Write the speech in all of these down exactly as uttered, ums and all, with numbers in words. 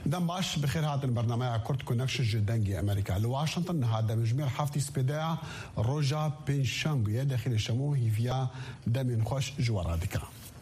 دم باش بخير هاتن برنامج كورت كونكشن جدنجي امريكا لواشنطن هذا مجمير حفتي سبيدا روجا بين شامبيا داخل الشمو هيفيا دمين خوش جوارادكا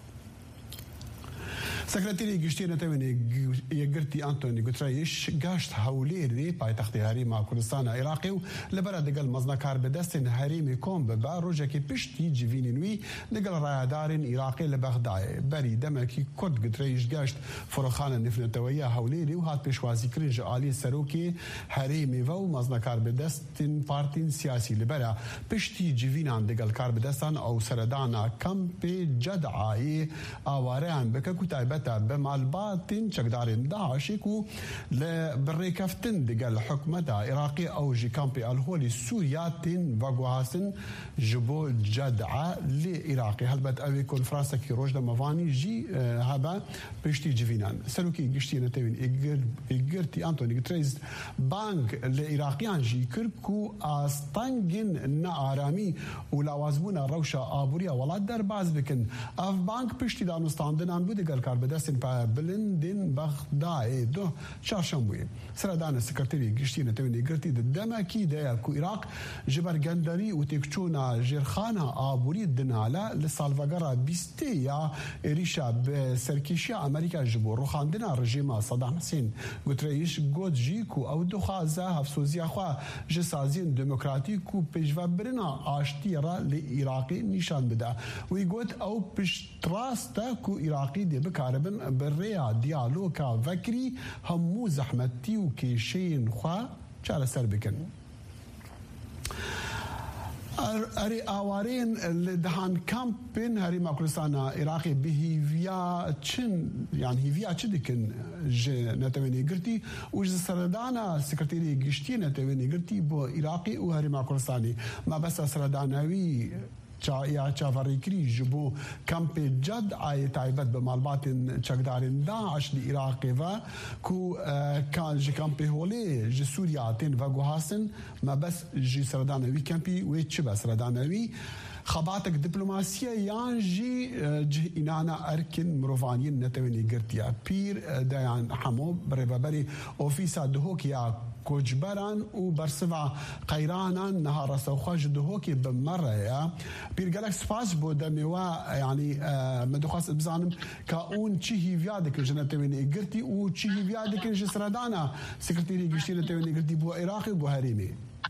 سكرتيري گشتی نتوانی یگرتی آنتونی گوترایش گشت هولیری پایتخت هریما کردستان عراقی و لبرا دگل مزنکار بدستن هریمی کم به روزی که پشتی جوینینوی دگل رایدارین عراقی لبغداد بری دمکی کرد گوترایش گشت فروخان نفنتویا هولیری و هات پیشوازی کرنج عالی سروکی هریمی و مزنکار بدستن پارتین سیاسی لبرا پشتی جوینان دگل کار بدستان او سردانا کمپ جدعای آواران بکه کتای بمالباتين شقدارين داعشيكو لبريكفتن دقال حكمة عراقي أو جي كامبي الهولي سورياتين فاقوهاسن جبو جدعة لعراقي هل بد أوي كونفرانسا كي روجدا مفاني جي هبا بشتي جفينان سلوكي قشتي نتوين إقرتي أنتوني قتريز بانك لعراقيان جي كركو أستنجن نارامي ولوازبونا روشا آبوريا ولا در باز بكن أف بانك بشتي دانستاندنان بودي قال كار بدستن با بلندن بغداد دو چهارشنبه سردان سکرتری گشتی نتوینی گرتی دمکی ده کو عراق جبر گندری و تکچونا جرخانا آبوری دنالا لسالفاگرا بیستیا ریشا به سرکیشیا امریکا جبو روخاندنا رژیم صدام حسین گوتریش گود جی کو او دو خازه هفسوزیا خوا جسازین دموکراتیک و پیشوا برنا آشتی را لعراقی نشان بده وی گود او پشتراستا کو عراقی دی بکاربن بریا دیالوگا وکری همو زحمتی و کشین خوا چاره سر بکن اري آوارين لدهان كامبين هري ماكرستان عراقي بهيفيا تشن يعني هيفيا تشدكن نتويني قرتي وج سردانا سكرتيري قشتي نتويني قرتي بو عراقي وهري ماكرستاني ما بس سرداناوي یا چاوریکری جبو کمپ جد آی تایبت به معلومات چقدارین داعش لعراق و کو کان ج کمپ هولی ج سوریا تن و گوهاسن ما بس ج سردانوی کمپی و چه بس سردانوی خباتك دبلوماسية يانجي جه إنانا أركن مروفانيين نتويني قرتيا بير ديان حمو بريبابري أوفيسا دهوكيا كوجبران وبرسفع قيرانان نهار سوخاج دهوكي بمرة يا بير جالكس فاس بو دميوا يعني مدخاس بزانم كاون تشي فيادك جنتويني قرتي و تشي فيادك جسردانا سكرتيري قشتي نتويني قرتي بو عراقي بو هريمي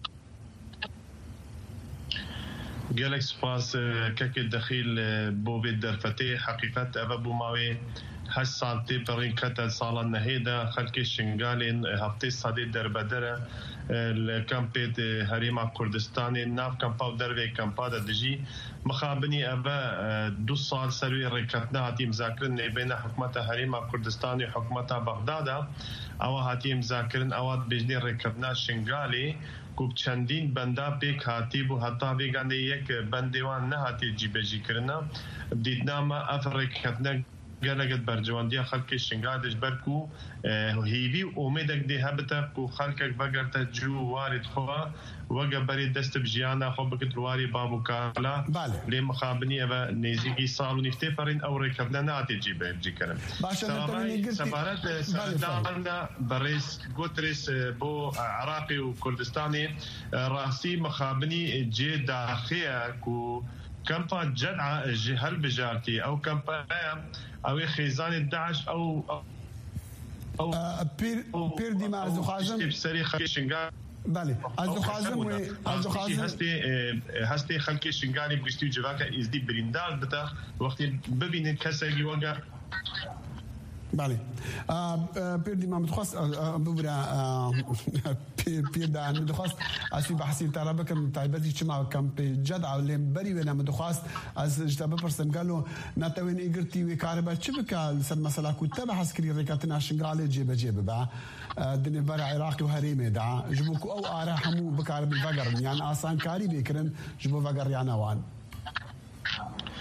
جالكس فاس كك الدخيل بوفيد درفتي حقيقة أبو ماوي هالسالتي برين كتل صالة نهيدا خلق الشنغالين هفتي صديد دربدرة الكامبيت هريما كردستاني ناف كامباو دروي كامبادا دجي مخابني أبا دو صال سروي ركتنا هاتي مذاكرن بين حكومة هريما كردستاني وحكومة بغداد أو هاتي مذاكرن أوات بجني ركتنا الشنغالي کوب چندین بنده پیک هاتی بو حتی بیگانده یک بندیوان نه هاتی جیبجی کرنا دیدنا ما افریقیاتنا گلگت برجواندی خلق شنگادش برکو هیوی امیدک دی هبتا کو خلقک بگرت جو وارد خوا وقبري دست بجيانا خبكت رواري بابو كالا لي مخابني ابا نيزيكي صاروا نفتفرين او ركبنا ناتجي بيجي كلام سفارات سردانا بريس غوتريس بو عراقي وكردستاني راسي مخابني جي داخيه كو كمبا جدعه جهل بجارتي او كمبا او خيزان داعش او او بير بير دي مع زخازم بله از خازم و از خازم هستی هستی خلک شنگانی بگشتی جواکا ازدی بریندار بتا وقتی ببینید کسی وقت بله پیردی ما متخصص ببرا پیر دان متخصص اسی بحثی ترا بکم تایبتی چما کمپ جد علم بری و متخصص از اجتبا پرسم قالوا نتوين ايغرتي وكاربا چبكا سر مساله كنت بحث كري ركاتنا شنغالي جيب جيب با دني برا عراقي وهريمه دا جبوك او ارا حمو بكارب الفقر يعني آسان كاري بيكرن جبو فقر يعني وان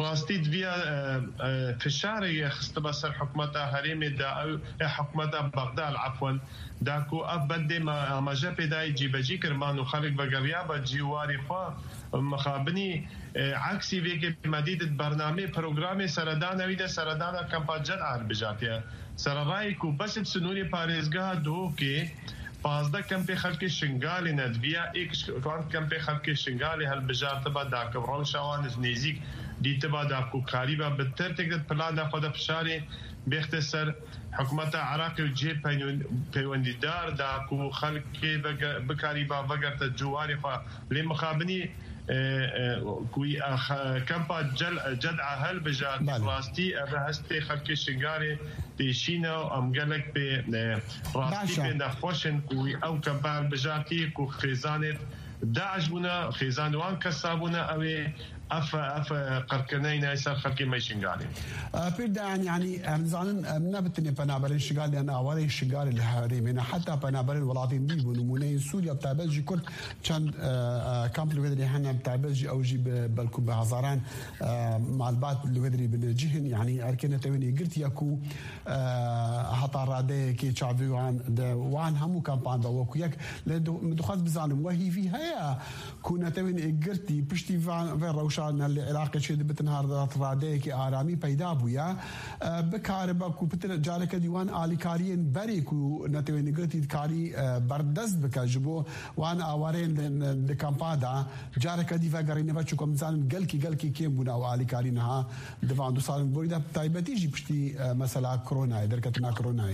راستی دویا فشاری خستبه سر حکومت هرمی دا او حکومت بغداد عفوا داکو اف بنده ما مجا پیدای جیبجی کرمان و خلق بگریا با جیواری خواه مخابنی عکسی وی که مدید برنامه پروگرام سردان ویده سردان کمپاجت آر بجاتیه سررای کو بس سنوری پارێزگا دو که پازده کمپی خلق شنگالی ندویا ایک کمپی خلق شنگالی هل بجارت با داکو روشوان نزیک دیت با داکو کاری با بتر تکت پلان دا خود فشاری باختصار حکومت عراق و جی پیوندی دار داکو خلق بکاری با وگرت جواری خواه لی مخابنی کوی کمپا جدع هل بجات راستی هستی خلق شنگاری دیشینا ام گلک به راستی به نخوشن کوی او کمپا بجاتی کو خیزانت داعش بونا خیزانوان کسابونا اوی اف اف قركنين يسار خلقي ما يشنقالي بيردان يعني زانن نبتني بنابر الشغال لان اولي الشغال الهريمين حتى بنابر الولاطين دي ونموني سوريا بتاع بلجي كل كان كامب الودري هنا بتاع بلجي او جي بالكم بهزاران مع البات الودري بالجهن يعني اركنه تويني قلت ياكو حتى رادي كي تشافي وان وان همو كامبان بوكو ياك مدخل بزانم وهي فيها كنا تويني قلتي بشتي فان روش العراق شد بتنهار رادي كي آرامي پیدا بويا بكاربا كو بتر جالك ديوان آلي كاريين بري كو نتوي نغتي كاري بردست بكا جبو وان اوارين لكامبادا جالك دي فغارين بچو كم زان گلكي گلكي كيم بنا آلي كارينها دفان دو سال بويدا تايبتي جي بشتي مساله كورونا دركتنا كورونا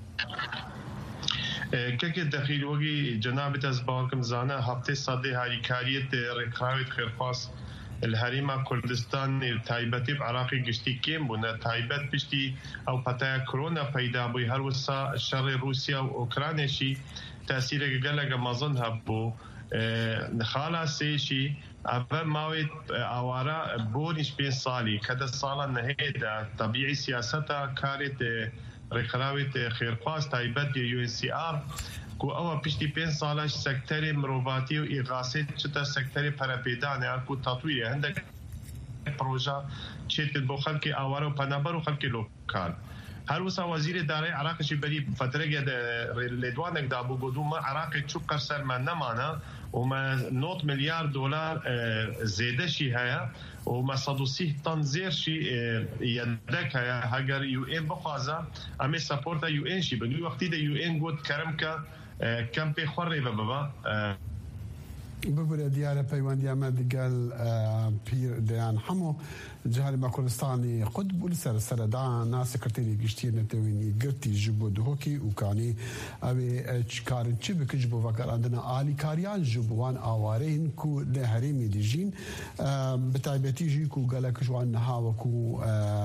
كيك الدخيل وقي جناب تزبالكم زانا هفته صدي هاي كارية ركراويت خيرفاس الهريمة كردستان تايبتي بعراقي قشتي كيم بنا تايبت بشتي او بتاع كورونا پیدا بوي هر وسا شر روسيا واوكرانيا شي تاثير قلق مازن هبو خالا سيشي اول ماوي اوارا بونش بين صالي كذا صالا نهيدا طبيعي سياستا كارت ركراويت خيرفاس تايبت يو ان سي ار کو او پشتی پنج سالش سکتر مروباتی و اغاثه چتا سکتر پرپیدان یا کو تطویر هندک پروژه چیت بو خلق اوارو پنابر و خلق لوکال هر وسا وزیر دارای عراق شي بری فتره گد لدوانک دا ابو قدوم عراق چوب قرسل من نمانا وما نوت مليار دولار زياده شي هيا وما صد وستين طن زير شي يدك هيا هاجر يو ان بخازا امي سبورت يو ان شي بني وقتي دا يو ان قد كرمكا كم بي خوري بابا ببرا ديالة بيوان ديامد قال بير ديان حمو جهال ما كردستاني قطب ولسر سردان ناس سكرتيري قشتير نتويني قرتي جبو دهوكي وكاني أبي كارن شبك جبو فكر عندنا آلي كاريان جبوان آوارين كو لهريمي ديجين بتايبتي جيكو قالك جوان نهاوكو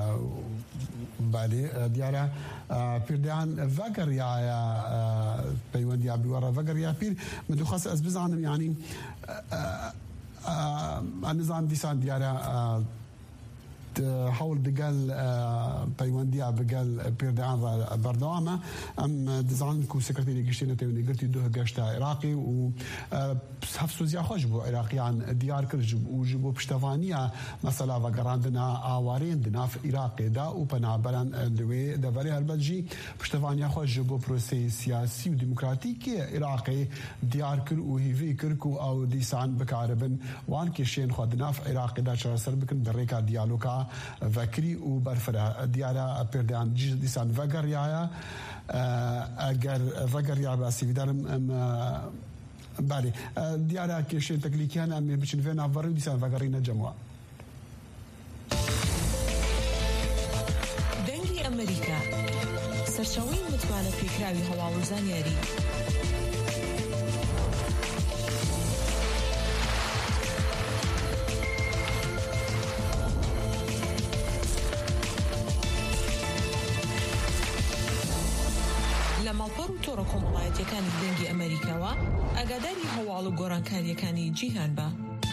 بالي ديالة بير ديان فكر يا بيوان ديا بيورا فكر يا بير مدو خاص أزبز عنهم يعني النظام ديسان ديالة حول بقال بيوانديا بقال بيردان بردوامة أم دزان كو سكرتيري قشتين تيوني قلتي دوه قشتا عراقي و هفسو زيا خوش بو عراقيان ديار كرجب وجبو بشتفانيا مثلا وقراندنا آوارين دنا في عراقي دا و بنابران دوي دفري هالبجي بشتفانيا خوش جبو بروسي سياسي وديمقراطيكي عراقي ديار كر و هيفي كركو أو ديسان بكاربن وان كيشين خودنا في عراقي دا شرسر بكن بريكا ديالوكا فكري وبرفرة ديارة بيردان جيش ديسان فقر يايا اگر فقر يا باسي بدارم بالي ديارة كيشين تكليكيان امي بشن فين افرو ديسان فقرين جموع دنگي امريكا سرشوين متوانا فكراوي هوا وزانياري تۆڕە کۆمەڵایەتیەکانی دەنگی ئەمریکاوە ئاگاداری هەواڵ و گۆڕانکاریەکانی جیهان بە.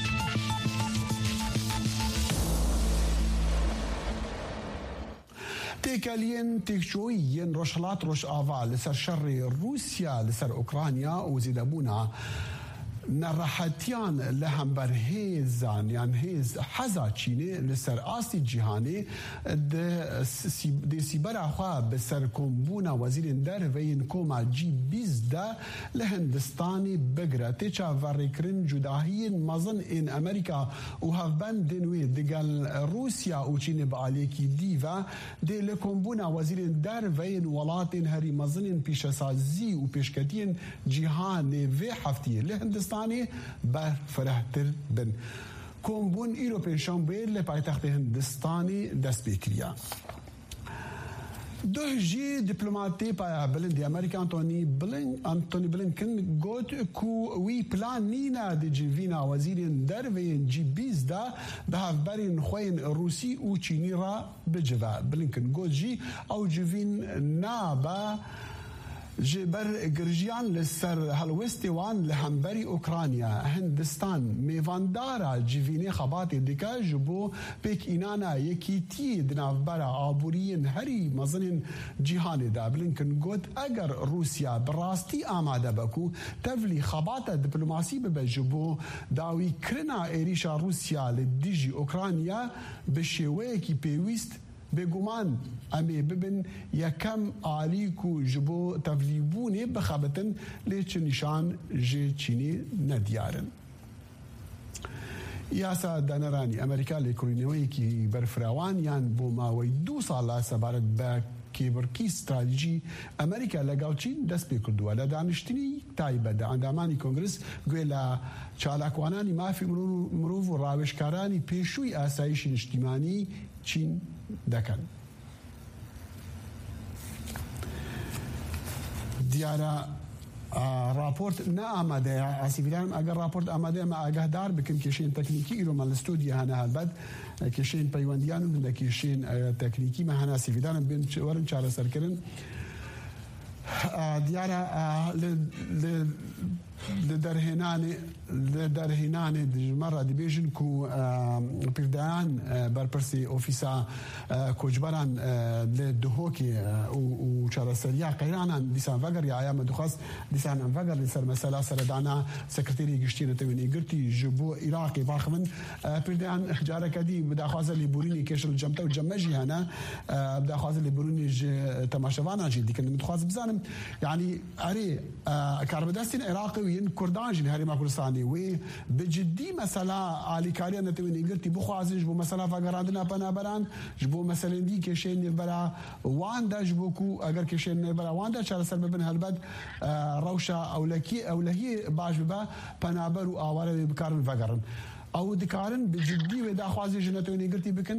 تێکەلین تێکچۆیین ڕۆژهەڵات ڕۆژئاوا لەسەر شەڕی رووسیا لەسەر ئوکرانیا و زیندەبوونا نراحتیان لهم بر هیزان یعنی هیز حزا چینه لسر آسی جهانی ده سیبر آخوا بسر کمبونا وزیر در و این کوما جی بیزده لهندستانی بگره تیچا ورکرن جداهی مزن این امریکا و هفبند دنوی دگل روسیا و چینه با آلیکی دیو ده لکمبونا وزیر در و این ولات هری مزن پیشسازی و پیشکتین جهانی و هفتیه لهندستان بر فرهتر بن کمبون ایرو پنشان بیر لپایتخت هندستانی دست بکریا دو جی دیپلماتی پا بلند امریکا انتونی بلن انتونی بلنکن گوت کو وی پلان نینا دی جیوینا وزیر در و جی بیز دا به هفبرین خوین روسی و چینی را بجوا بلنکن گوت جی او جیوین نابا جبر گرجیان لسر هلوستی وان لهمبری اوکرانیا هندستان میواندارا جیوینی خبات دیکا جبو پیک اینانا یکی تی دنافبرا آبورین هری مزنین جیهان دا بلنکن گوت اگر روسیا براستی آماده بکو تفلی خبات دیپلوماسی ببجبو داوی کرنا ایریشا روسیا لدیجی اوکرانیا بشیوه کی پیویست بگومان امی ببن یکم آلیکو جبو تفلیبونی بخابتن لیچ نشان جی چینی ندیارن یاسا دانرانی امریکا لیکرینوی کی برفراوان یان بو ماوی دو سالا سبارت با کیبرکی استراتیجی امریکا لگل چین دست بکردوه لدانشتنی تایبه دا اندامانی کنگرس گویلا چالاکوانانی مافی مروف و راوشکارانی پیشوی آسایش اجتماعی چین دکن دیارا راپورت نه آماده عسیفیدانم اگر راپورت آماده ما آگاه دار بکن کشین تکنیکی ایرو مال استودیو هنه هلبد کشین پیوندیانم من کشین تکنیکی ما هنه عسیفیدانم بین ورن چاله سر کرن دیارا ل لدرهنان لدرهنان مرة دبيجن كو بردان بربرسي أوفيسا كوجبران لدهوكي وشارسريا قيرانا ديسان فقر يا أيام دخاص ديسان فقر لسر مسألة سردانا سكرتيري قشتين توين إقرتي جبو إراقي باخمن بردان إحجارة كدي بدا خوازة اللي بوريني كيش الجمتا وجمجي هنا بدا خوازة اللي بوريني تماشوانا جي دي كان متخواز بزانم يعني أري كاربداستين عراقي وين كردان جن هاري ما كردستاني و بجدي مسألة على كاريا نتوين إقرتي بخوازن جبو مسألة فقرادنا بنا بران جبو مسألة دي كشين نبرا واندا جبوكو أجر كشين نبرا واندا شال سر ببن هالبد روشة أولكي أولهي باش ببا بنا برو آوارة بكارن فقرن أو دكارن بجدي ودا خوازن جن نتوين إقرتي بكن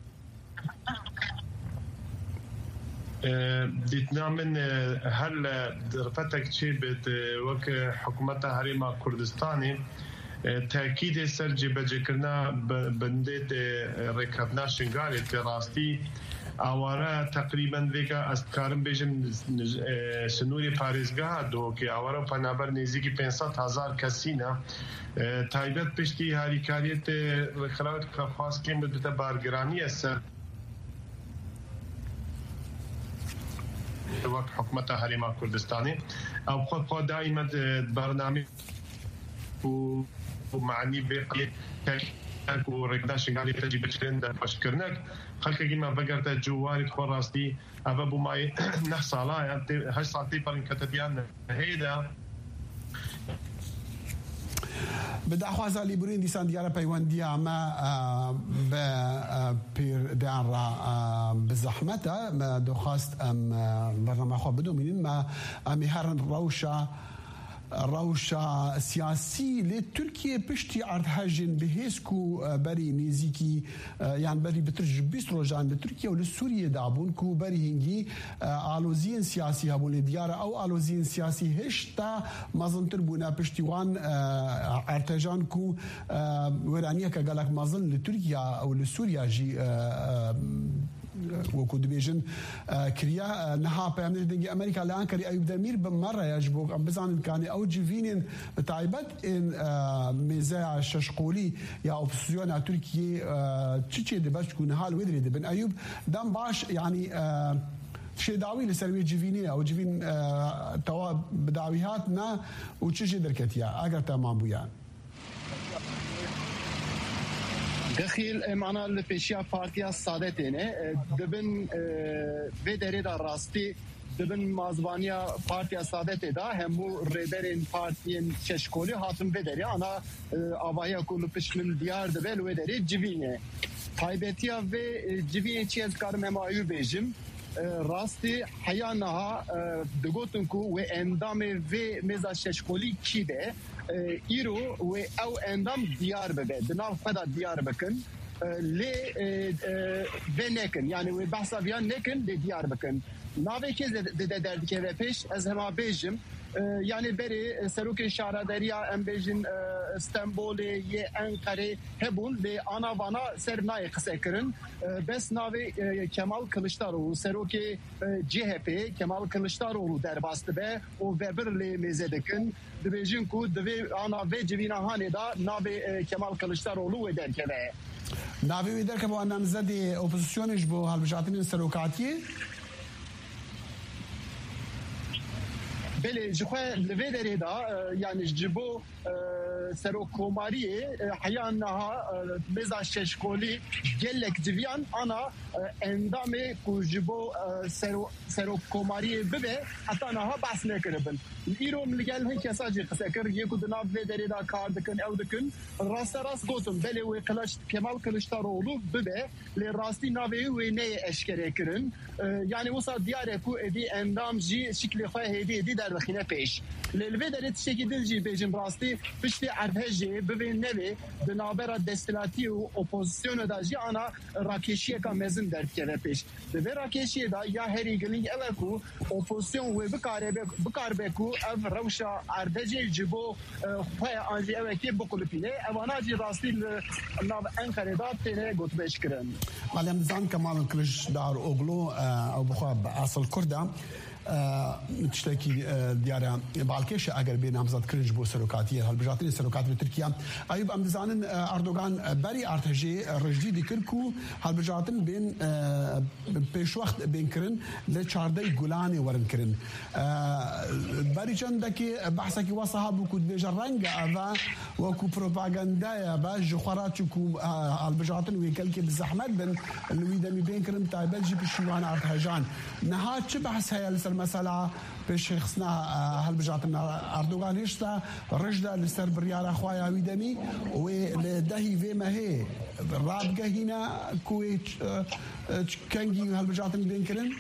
دیتنا من هل درفتك شيء بت وك حكومتها هريما كردستاني تأكيد سرجي بجكرنا بندت ركبنا شنغالي تراستي اوارا تقريبا ذيكا استكارم بيجن سنوري باريزگاه دو كي اوارا پنابر نزدیکی پانصد هزار کسینا تایبت پشتی هاریکاریت خلاوت خاص کم بده بارگرانی است وقت حكومتها هريما كردستاني او خود خود دائما برنامج ومعني بقي وركدا شنغالي تجي بترند بشكرنك خلك كيما بقرت جواري خراستي ابو ماي نحصالا يعني هاي صارتي برن كتبيان هيدا بدا خوازا لیبرین دیسان دیاره پیوندی اما به پیر دیان را بزحمته ما دخواست ام برنامه خواه بدو منین ما امی هرن روشا روشا سیاسی لترکیه پشتی عرض هجن بهسکو بری نزیکی يعني بري بترج بیست روزان لترکیه و لسوریه دابون کو بری هنگی آلوزین سیاسی هبون دیاره او آلوزین سیاسی هشتا مازنتر بونا پشتی وان ارتجان کو ورانیه که گلک مازن لترکیه او لسوریا جی وكو دبيجن كريا نها بيامن دنجي امريكا لان كري ايوب دمير بمره يجبوك ام بزان كان او جيفين تعيبت ان ميزا ششقولي يا اوبسيون تركيا تشي دباش كون حال ودري بن ايوب دم باش يعني شي داوي لسروي جيفيني او جيفين توا بداوياتنا وتشجي دركتيا اگر تمام بويا دخيل معنا البيشيا بارتيا سادتينه دبن بدريدا راستي دبن مازبانيا بارتيا سادته دا همو ريبرين بارتيين ششكولي هاتم بدري انا اوايا كل بشمن ديار دبل ودري جيفينه تايبتيا و جيفينه چيز كارم هم ايو بيجم راستي حيانها دغوتنكو و اندام و مزا ششكولي كيده ایرو و او اندام دیار ببه دناو خدا دیار بکن لی و نکن یعنی و بحثا بیان نکن لی دیار بکن ناوی که ده دردی که و پیش از همه بیجم yani beri Serok Şaraderiya embejin İstanbul'e ye Ankara hebun ve ana vana sernay kısekirin bes navi Kemal Kılıçdaroğlu Serok C H P Kemal Kılıçdaroğlu derbastı be o verbirli mezedekin dibejin ku divi ana ve civina haneda navi Kemal Kılıçdaroğlu ve derkeve navi ve derke bu anlamda de opozisyoniş bu halbijatinin serokatiye بله جخواه لوی داره دا یعنی جبو سروکوماریه حیانها مزا ششکولی گلک جویان انا اندامه کو جبو سروکوماریه ببه حتی نها بحث نکربن ایرو ملگل هن کسا جی قسکر یکو دناب وی داره دا کار دکن او دکن راست راست گوتم بله وی قلش کمال کلشتاروğlu ببه لی راستی ناوی وی نه اشکره کرن yani وصا دیاره کو ادی اندام جی شکل خواه هدی ادی در بخینه پیش للوی داره تشکی دل جی بیجم راستی پشتی عرفجی ببین نوی دنابرا دستلاتی و اپوزیسیون دا جی آنا راکشیه کا مزن درد که پیش دوی راکشیه دا یا هری گلینگ اوه کو اپوزیسیون وی بکار بکو او روشا عرفجی جبو خواه آنجی اوه که بقلپینه اوانا جی راستی ناو انکره دا تینه گوت بیش کرن مالیم زان کمال کلش دار اوگلو او بخواب اصل کرده تشتكي ديارة بالكيش أجر بين نامزد كرنج بو سروكاتية هالبجاتين سروكات بتركيا أيوب أم دزانن أردوغان بري أرتجي رجدي كركو هالبجاتين بين بيش وقت بين كرن لشاردي جولاني ورن كرن بري جندكي بحثك وصها بكود بجرنجا أبا وكو بروباغندا أبا جخراتكو هالبجاتين ويكلكي بالزحمة بين الويدمي بين كرن تايبلجي بشيوان أرتجان نهات شبحث هاي المسألة بشخصنا هالبجاتنا أردوغان يشتا رجدا لسر بريارة خوايا ويدمي ولدهي فيما هي رابقة هنا كوي كنجي هالبجاتنا بينكرن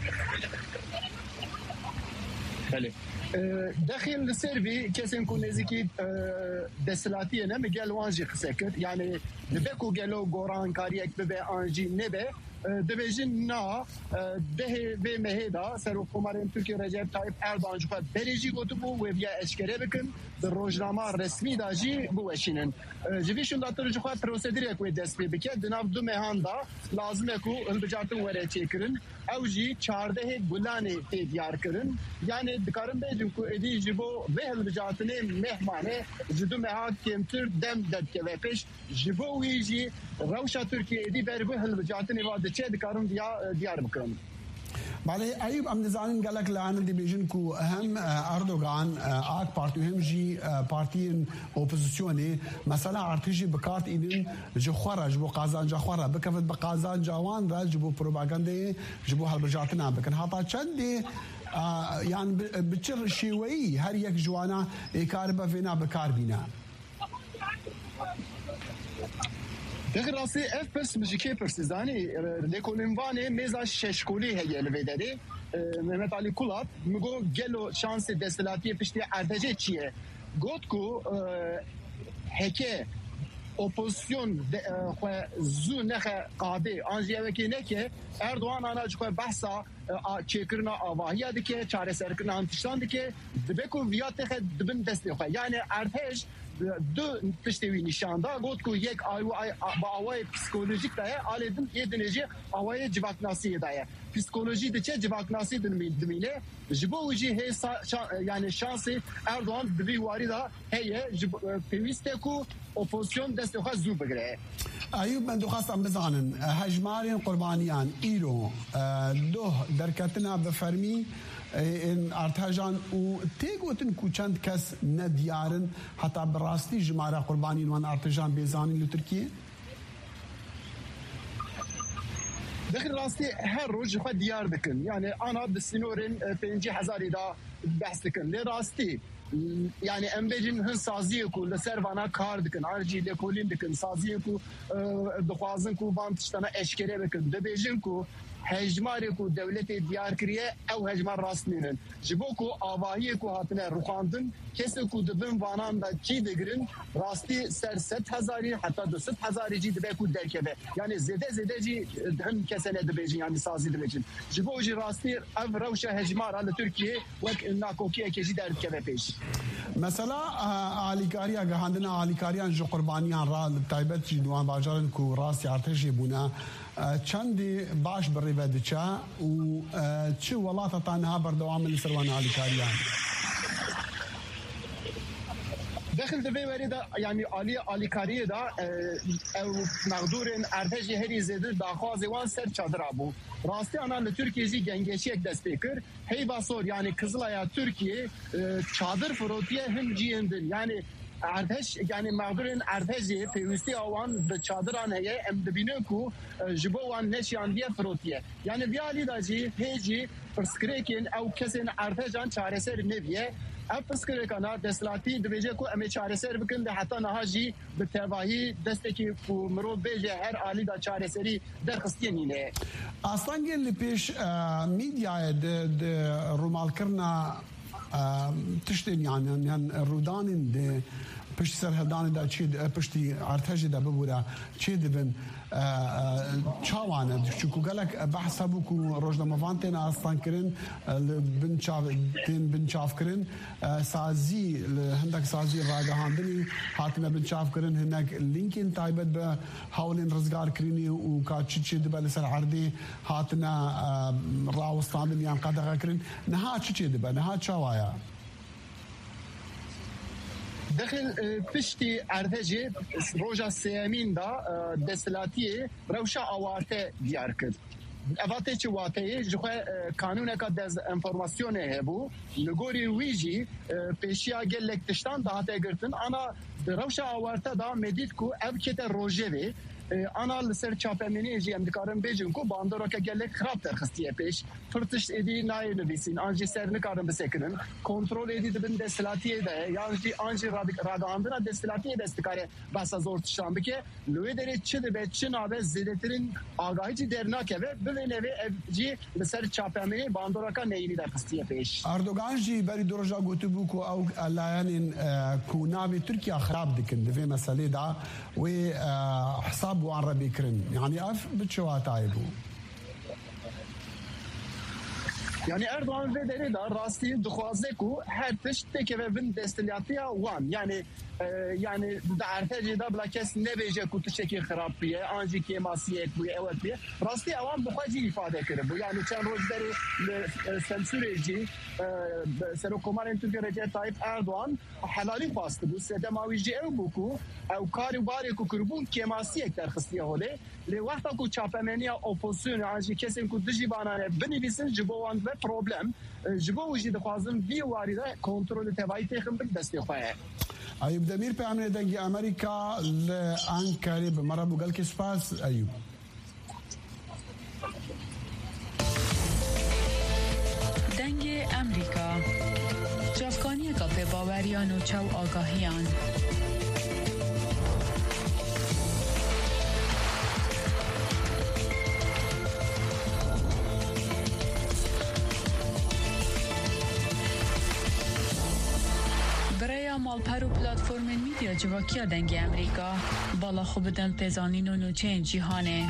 بله داخل السيرفي كاسن كون نزيكي دسلاتيه نم قال وانجي خسكت يعني دبكو قالوا غوران كاريك ببي انجي نبه دبیجن نا ده به مهدا سروکومارن ترکیه رجب طایب اردوغان جوخه بریجی گوتو بو و بیا اشکره بکن در روزنامه رسمی داجی بو اشینن جویشون داتر جوخه پروسیدر کوی دست پی بکه دناف دو مهاندا لازمه کو البجاتن وره چیکرن او جی چارده گلانه تی دیار کرن یعنی دکارن بیجن کو ادی جبو به البجاتن مهمانه جدو مها کمتر دم دد که و پیش جبو ویجی روشا ترکیه ادی بر به البجاتن و چه دکارم دیا دیار بکنم بعد أيوب أم نزانين قالك لعن دي بيجنكو أهم أردوغان آك بارتي هم جي بارتين أوبوزيسيوني مثلا ارتجي بكارت إيدن جو خورا جبو قازان جا خورا بكفت بقازان جاوان را جبو بروباغاندي جبو هالبجاتنا بكن هاتا چندي يعني بتشر شيوي هر يك جوانا إكاربا فينا بكار بينا دغه راسي اف پس مجيكي پرسيزاني ليكولينواني ميزا ششكولي هي الفيدري محمد علي كولات مگو گلو شانس دستلاتي پشتي ارتجه چيه گوتكو هكه اپوزیسیون خو زو نخه قاده انجی وکی نکه اردوغان انا جو بحثا چیکرنا آواهیا دکه چاره سرکرنا انتشان دکه دبکو ویات خ دبن دست خو یعنی ارتش دو تشتوی نشاندا گفت کو یک آیو با آوای پسیکولوژیک دایه آلیدن یه دنیجی آوای جواکناسی دایه پسیکولوژی دچه جواکناسی دمینه جبو وجی هی yani şansı Erdoğan bir varida heye peviste ku اپوزیسیون دست خو زو بگره. ایوب من دخواستم بزانن هجمارین قربانیان ایرو دو درکتنا بفرمی این ارتجان و تیگوتن کو چند کس ندیارن حتی براستی جماره قربانیان وان ارتجان بیزانی لترکیه داخل راستی هر روز خود دیار دکن یعنی آنها بسنورن پنجی هزاری دا بحث دکن لی راستی yani em bejin hin saziyê ku li ser vana kar dikin her cî lêkolîn dikin saziyê ku dixwazin ku van tiştana eşkere bikin dibêjin ku hejmarê ku dewletê diyar kiriye ew hejmar rast nînin ji bo ku avahiyê ku hatine rûxandin kesê ku dibin vanan da cî digirin rastî ser sed hezarî heta du sed hezarî cî dibe ku derkeve yani zêde zêde cî hin kesene dibêjin yani sazî dibêjin ji bo jî rastî ev rewşa hejmara li Tirkiye wek nakokiyekê jî derdikeve pêş. مثلا علیکاریا گهاندنا علیکاریان جو قربانیان را تایبت جنوان باجارن کو راست ارتشی بونا چندی باش بری ودچا و چه ولات تنها بردوام لسروان علیکاریان داخل دبي وريدا يعني علي علي كاريه دا او مقدورن ارتجي هري زيد داخواز وان سر çadır ابو راستي انا لتركيزي gengeşiyek destekir hey basor yani Kızılay'a Türkiye çadır frotiye hem ciyendin yani ارتش yani mağdurin ارتجی پیوستی آوان به çadıran heye em dibine ku jibowan neşyan diye frotiye yani viali da ji heji perskrekin ev kesin ارتجان çareser neviye افسکر کنا دستلاتی دبیجه کو امی چاره سر بکن ده حتی نهاجی به تباهی دستی کو مرو بیجه هر عالی دا چاره سری درخستی نینه اصلا گل پیش میدیا د رومال کرنا تشتین يعني يعني رودان د پشت سرهدان دا چی پشتی ارتج دا ببوره چی دبن چاوانه چکو گلک بحث بو کو روزنامه‌وانتن اصلا کرن بن چاو تن بن چاف کرن سازی هندک سازی راگهاندنی حاتمه بن چاف کرن هناك لینکین تایبت به حولن رزگار کرینی و کا چی چی دبل سر عردی حاتنا راوستاندن یان قدغه کرن نها چی چی دبل نها چاوایا داخل پشتی ارتجی روژا سیامین دا دستلاتی روشا آوارته دیار کرد. اواته چه واته جوه قانون کا دز انفورماسیون هبو لگوری ویجی پیشیا گلک تشتان دهاته گرتن انا روشا آوارته دا مدید کو ابکت روژه ana li ser çapemeni jî em dikarin bêjin ku bandoreke gelek xirab derxistiye pêş firtiş êdî nayê nivîsîn an jî ser nikarin bisekirin kontrol êdî dibin desthilatiyê de yan jî an jî radahandina desthilatiyê dest dikare behsa zor tiştan bike li wê derê çi dibe çi nabe zêdetirîn agahî jî dernakeve bi vê nevê ev jî li ser çapemenî bandoreka neyînî derxistiye pêş. Erdogan jî berî du roja gotibû ku ew layanên ku navê Tirkiye xirab dikin di vê meselê da wê hesab وان ربي كرن يعني اف بتشوات عيبو yani Erdoğan ve deri da rastî dixwaze ku her tişt tekeve bin destillatiya wan yani yani da erteci da bla kes nebêje ku tişekî xirab biye an jî kemasiyek bu evet biye rastî ewan bixwacî ifade kirin bu yani çend roj derê sensûrê jî Serokkomarên Tirkiye Recep Tayyip Erdoğan helalî xwast bû sedema wî jî ew bû ku ew karî barê ku kiribûn kemasiyek derxistiye holê lê wexta ku çapemeniya opozisyonê an jî kesên ku dijî banane binivîsin ji bo wan ve problem ji bo wî jî dixwazin vî warî de kontrolê tevahî têxin bin destê xwe ye. أيوب دمير بأمن دنجي أمريكا لأنكاري بمرة بقلك سباس أيوب دنجي أمريكا جافكانية كافي باوريان و چاو آگاهيان مالپر و پلاتفورم میدیا جواکیا دنگ امریکا بالا خوب دل تزانین و نوچه جیهانه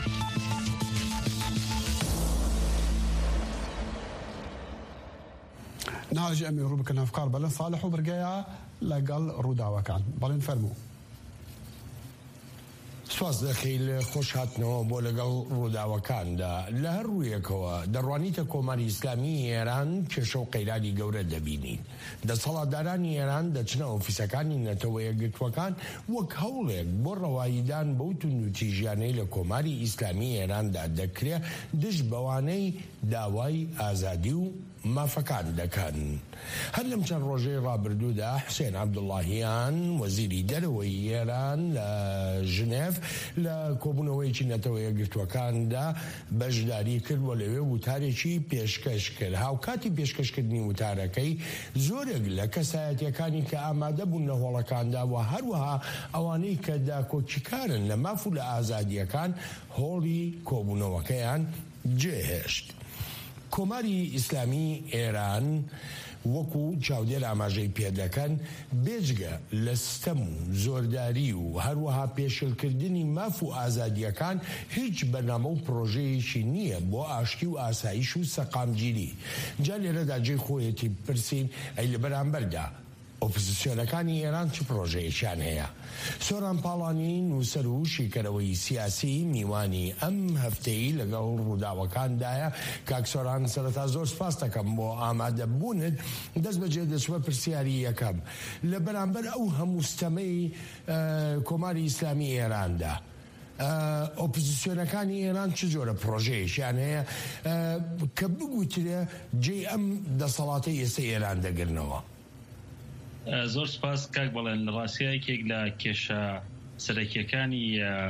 نهاجي أمي روبك الأفكار بلن صالح وبرقايا لقال رودا وكان بلن فرمو سواز دەخیل خۆش هاتنەوە بۆ لەگەڵ ڕووداوەکاندا لە هەر ڕوویەکەوە دەڕوانیتە کۆماری ئیسلامی ئێران کێشە و قەیرانی گەورە دەبینین. دەسەڵاتدارانی ئێران دەچنە ئۆفیسەکانی نەتەوە یەکگرتوەکان وەک هەوڵێک بۆ ڕەواییدان بەو توندوتیژیانەی لە کۆماری ئیسلامی ئێراندا دەکرێت دژ بەوانەی داوای ئازادی و مافەکان دەکەن. هەر لەم چەند ڕۆژەی ڕابردوودا حوسێن عەبدوڵڵاهیان وەزیری دەرەوەی ئێران لە ژنێف لە کۆبوونەوەیەکی نەتەوە یەکگرتوەکاندا بەشداری کرد و لەوێ وتارێکی پێشکەش کرد. هاوکاتی پێشکەشکردنی وتارەکەی زۆرێک لە کەسایەتیەکانی کە ئامادە بوون لە هۆڵەکاندا و هەروەها ئەوانەی کە داکۆچیکارن لە ماف و لە ئازادیەکان هۆڵی کۆبوونەوەکەیان جێهێشت. کۆماری ئیسلامی ئێران وەکو چاودێر ئاماژەی پێدەکەن بێجگە لە ستەم و زۆرداری و هەروەها پێشلکردنی ماف و ئازادیەکان هیچ بەرنامە و پرۆژەیەکی نییە بۆ ئاشتی و ئاسایش و سەقامگیری. جا لێرەدا جێی خۆیەتی پرسین ئەی لە بەرامبەردا ئۆپۆزیسیۆنەکانی ئێران چ پرۆژەیەکیان هەیە؟ سۆران پاڵانی نووسەر و شیکەرەوەی سیاسی میوانی ئەم هەفتەی لەگەڵ ڕووداوەکاندایە. کاک سۆران سەرەتا زۆر سپاس دەکەم بۆ ئامادەبوونت. دەست بەجێ دەچوە پرسیاری یەکەم لە بەرامبەر ئەو هەموو ستەمەی کۆماری ئیسلامی ئێراندا ئۆپۆزیسیۆنەکانی ئێران چ جۆرە پرۆژەیەکیان هەیە کە بگوترێ جێی ئەم دەسەڵاتەی ئێستا ئێران دەگرنەوە؟ زۆر سپاس کاک بەڵێن لە ڕاستیەکێک لە کێشە سەرەکیەکانی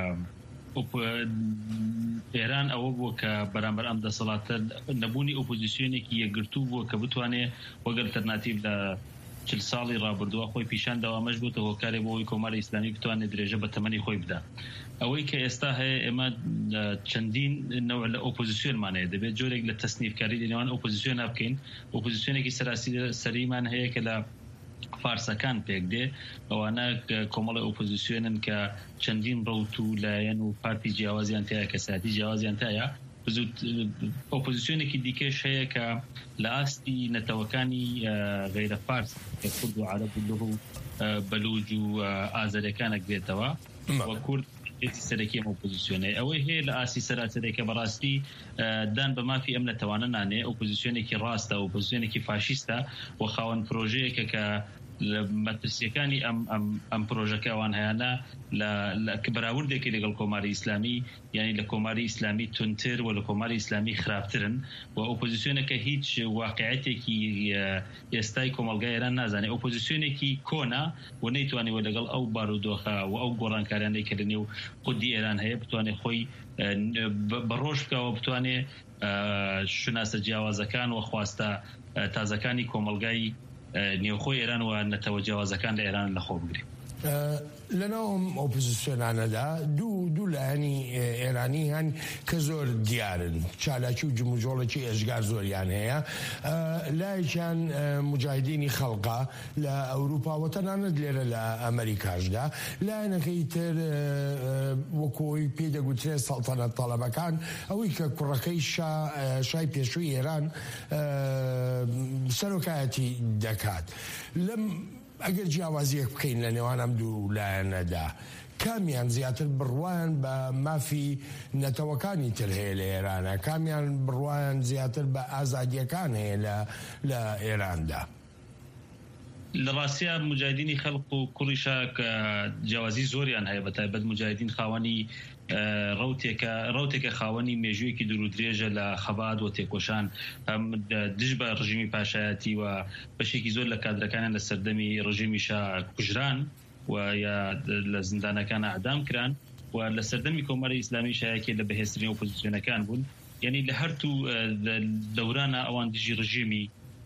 ئێران ئەوە بووە کە بەرامبەر ئەم دەسەڵاتە نەبوونی ئۆپۆزیسیۆنێکی یەکگرتوو بووە کە بتوانێ وەگەر ئەلتەرناتیڤ لە چل ساڵی ڕابردووە خۆی پیشان داوامەش بووتە هۆکارێ بۆ ئەوی کۆماری ئیسلامی بتوانێت درێژە بە تەمەنی خۆی بدە. ئەوەی کە ئێستا هەیە ئێمە چەندین نەوە لە ئۆپۆزیسیۆنمانەیە دەبێت جۆرێک لە تەسنیفکاری لەنێوان ئۆپۆزیسیۆن بکەین. ئۆپۆزیسیۆنێکی سەریمان هەیە کە لە فارسەکان پێک دێ ئەوانە کۆمەڵی ئۆپۆزیسیۆنن کە چەندین ڕەوت و لایەن و پارتی جیاوازیان تایە کەساتی جیاوازیان تایە. ئۆپۆزیسیۆنێکی دیکەش هەیە کە لە ئاستی نەتەوەکانی غەیرە فارس کە کورد و عەرەب و لوڕ و بەلوچ و ئازەریەکانێک بێتەوە وە کورد سەرەکی ئەم ئۆپۆزیسیۆنەیە. ئەوەی هەیە لە ئاستی سەراسەرێکە بەڕاستی دان بە مافی ئەم نەتەوانە نانێ ئۆپۆزیسیۆنێکی ڕاستە ئۆپۆزیسیۆنێکی فاشیستە و خاوەن پرۆژەیەکە کە لە مەترسیەکانی ئەم پرۆژەکە ئەوان هەیەە کە بەراوردێکی لەگەڵ کۆماری ئیسلامی یعنی لە کۆماری ئیسلامی تونتر و لە کۆماری ئیسلامی خراپترن و ئۆپۆزیسیۆنەکە هیچ واقعەتێکی ئێستای کۆمەلگای ئێران نازانێت. ئۆپۆزیسیۆنێکی کۆنا و نەیتوانێت لەگەڵ ئەو بارودۆخە و ئەو گۆڕانکاریانەی کە لەنێو قودی ئێران هەیە بتوانێت خۆی بەڕۆژ بکەوە بتوانێت شوناسە جیاوازەکان و خواستە تازەکانی کۆمەلگای نێوخۆی ئێران و نەتەوە جیاوازەکان لە ئێران لەخۆ بگرێت. لەناوم ئۆپۆزیسیۆنانەدا دوو دوو لایەنی ئێرانی هەن کە زۆر دیارن چالاکی و جموجۆڵێکی ئێژگار زۆریان هەیە. لایەکیان مجاهدینی خەڵقا لە ئەوروپا و تەنانەت لێرە لە ئەمریکاشدا. لایەنەکەی تر وەکۆی پێدەگوترێت سەڵتەنەت تەڵەبەکان ئەوەی کە کوڕەکەی شای پێشووی ئێران سەرۆکایەتی دەکات. لەم ئەگەر جیاوازیەک بکەین لە نێوان ئەم دوو لایەنەدا کامیان زیاتر بڕوایان بە مافی نەتەوەکانی تر هەیە لە ئێرانە؟ کامیان بڕوایان زیاتر بە ئازادیەکان هەیە لە ئێراندا؟ لە ڕاستیە مجاهدینی خەڵق و کوڕیشە کە جیاوازی زۆریان هەیە بە تایبەت مجاهدین خاوەنی ڕەوتێکە خاوەنی مێژوویەکی دوور و درێژە لە خەبات و تێکۆشان هەم دژ بە ڕژیمی پاشایەتی و بەشێکی زۆر لە کادرەکانیان لە سەردەمی ڕژیمیشە کوژران و یا لە زیندانەکان ئەعدام کران و لە سەردەمی کۆماری ئیسلامی شایەکی لە بەهێزترین ئۆپۆزیسیۆنەکان بوون. یعنی لە هەرتوو دەورانە ئەوان دژی ڕژیمی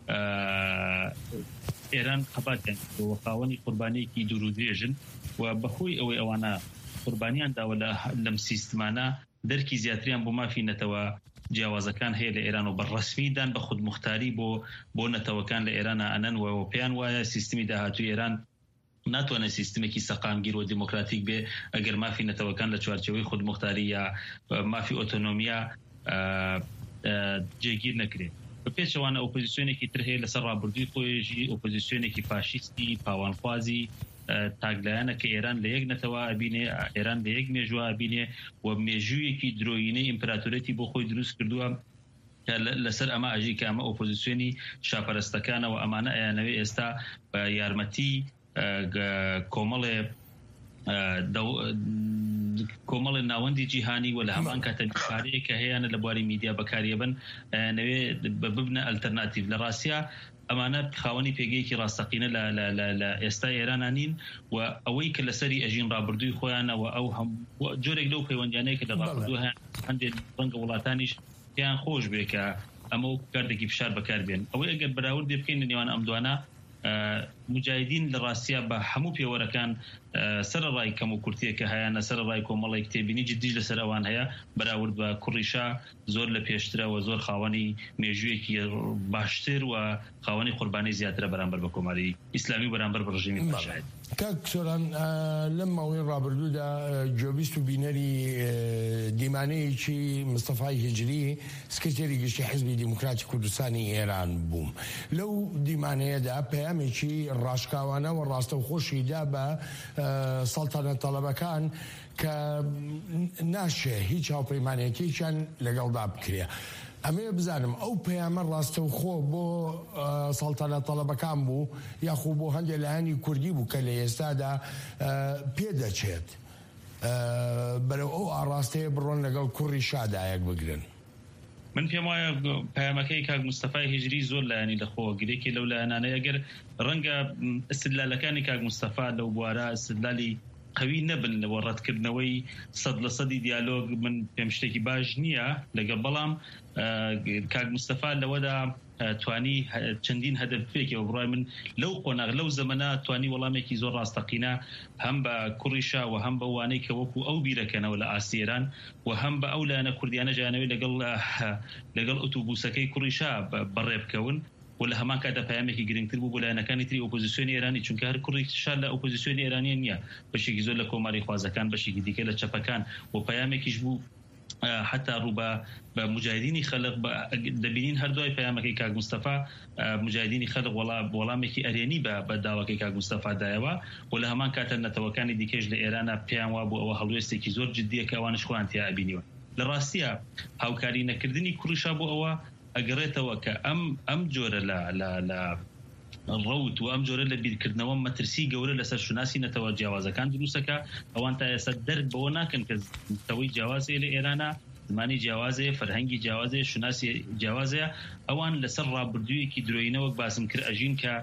ئێران قەباتیان و خاوەنی قوربانیەکی دوور و درێژن و بەخۆی ئەوەی ئەوانە قوربانیان داوە لەم سیستمانە دەرکی زیاتریان بۆ مافی نەتەوە جیاوازەکان هەیە لە ئێران و بەڕەسمیدان بە خودمختاری بۆ بۆ نەتەوەکان لە ئێرانە ئەنەن و پێیان وایە سیستمی داهاتووی ئێران ناتوانێت سیستمێکی سەقامگیر و دیموکراتیک بێ ئەگەر مافی نەتەوەکان لە چوارچەوەی خودمختاری یا مافی ئۆتۆنۆمیا جێگیر نەکرێت. بە پێچەوانە ئۆپۆزیسیۆنێکی تر هەیە لەسەر ڕابردووی خۆیژی ئۆپۆزیسیۆنێکی فاشیستی پاوانخوازی تاگلایانە کە ئێران لە یەک نەتەوە ئەبینێ ئێران لە یەک مێژووە ئەبینێ و مێژوویەکی درۆیینەی ئیمپراتۆرەتی بۆ خۆی دروست کردووە لەسەر ئەمە ئەژی کە ئەمە ئۆپۆزیسیۆنی شاپەرستەکانەوە ئەمانە ئەیانەوەی ئێستا بە یارمەتی کۆمەڵێ کۆمەڵی ناوەندی جیهانی و لە هەمان کاتە میخارەیە کە هەیەە لە بواری میدیا بەکاریەبن نەوێ ببنە ئەلتەرناتیڤ لە ڕاستیە ئەمانە خاوەنی پێگەیەکی ڕاستەقینە لە ئێستا ئێرانانین و ئەوەی کە لەسەری ئەژین ڕابردووی خۆیانەوە ئەو هەم جۆرێک لەو پەیوەندیانەیە کە لە ڕابردوو هەیە هەندێک ڕەنگە وڵاتانیش پێیان خۆش بێ کە ئەمە کاردێکی فشار بەکاربێن ئەوەی ئەگەر بەراورد دێ بکەین لە نێوان ئەم دوانە مجاهدین لە ڕاستیە بە هەموو پێوەرەکان سەرڕای کەم و کورتیە کە هەیەە سەرڕای کۆمەڵی کتێبینی جدیش لەسەر ئەوان هەیە بەراورد بە کوڕیشا زۆر لە پێشترەوە زۆر خاوەنی مێژوویەکی باشتر و خاوەنی قوربانی زیاترە بەرامبەر بە کۆماری ئیسلامی بەرامبەر بە ڕژیمی ماژاهید. کاکسۆران لەم ماوەی ڕابردوودا جۆبیست و بینەری دیمانەیەکی مستەفای هیجری سکرتێری گشتی حیزبی دیموکراتی کوردستانی ئێران بووم. لەو دیمانەیەدا پەیامێکی ڕاشکاوانە و ڕاستەوخۆشیدا بە سەڵتانەت تەڵەبەکان کە ناشێ هیچ هاوپەیمانێکیشیان لەگەڵدا بکرێ. ئەمێ بزانم ئەو پەیامە ڕاستەوخۆ بۆ سەڵتانەت تەڵەبەکان بوو یاخوو بۆ هەندێک لایەنی کوردی بوو کە لە ئێستادا پێدەچێت بەرەو ئەو ئاڕاستەیە بڕۆن لەگەڵ کوڕی شادایەک بگرن. من پێم وایە پەیامەکەی کاک مستەفای هیجری زۆر لایەنی لەخۆ گرێکی لەو لایەنانەیە ئەگەر ڕەنگە ئستدلالەکانی کاک مستەفا لەو بوارە ئستدلالی قوی نەبن لەوە ڕەتکردنەوەی سەد لە سەدی دیالۆگ من پێم شتێکی باش نییە لەگەڵ بەڵام کاک مستەفا لەوەدا توانی چەندین هەدەفێکەوە بڕای من لەو قۆناغ لەو زەمەنە توانی وەڵامێکی زۆر ڕاستەقینە هەم بە کوڕیشا و هەم بە وانەی کە وەکو ئەو بیرەکەنەوە لە ئاسیێران و هەم بە ئەو لایەنە کوردیانە جانەوەی لەگەڵ لەگەڵ ئۆتۆبوسەکەی کوڕیشا بەڕێبکەون و لە هەمان کاتە پەیامێکی گرنگتر بوو بۆ لایەنەکانی تری ئۆپۆزیسیۆنی ئێرانی چونکە هەر کوڕیشا لە ئۆپۆزیسیۆنی ئێرانی نییە بەشێکی زۆر لە کۆماری خوازەکان بەشێکی دیکە لە چەپەکان و پەیامێکیش بوو حتا ڕووبە بە مجاهدینی خەلق دەبینین هەردوای پەیامەکەی کاک مستەفا مجاهدینی خەلق وەڵامێکی ئەرێنی بە داواکەی کاک مستەفا دایەوە و لە هەمان کاتە نەتەوەکانی دیکەش لە ئێرانە پێیان وا بوو ئەوە هەڵوێستێکی زۆر جددیە کە ئەوانش خۆیان تیا ئەبینیوە. لە ڕاستیە هاوکاری نەکردنی کوڕیشا بۆ ئەوە ئەگەڕێتەوە کە ئەم ئەم جۆرە لە ڕەوت و ئەم جۆرە لە بیرکردنەوە مەترسی گەورە لەسەر شوناسی نەتەوە جیاوازەکان دروستەکە ئەوان تا ئێستا دەرک بەوە ناکەن کە تەوەی جیاوازەیە لە ئێرانە زمانی جیاوازەیە فەرهەنگی جیاوازەیە شوناسی جیاوازەیە ئەوان لەسەر ڕابردوویەکی درۆینەوە باسم کرد ئەژین کە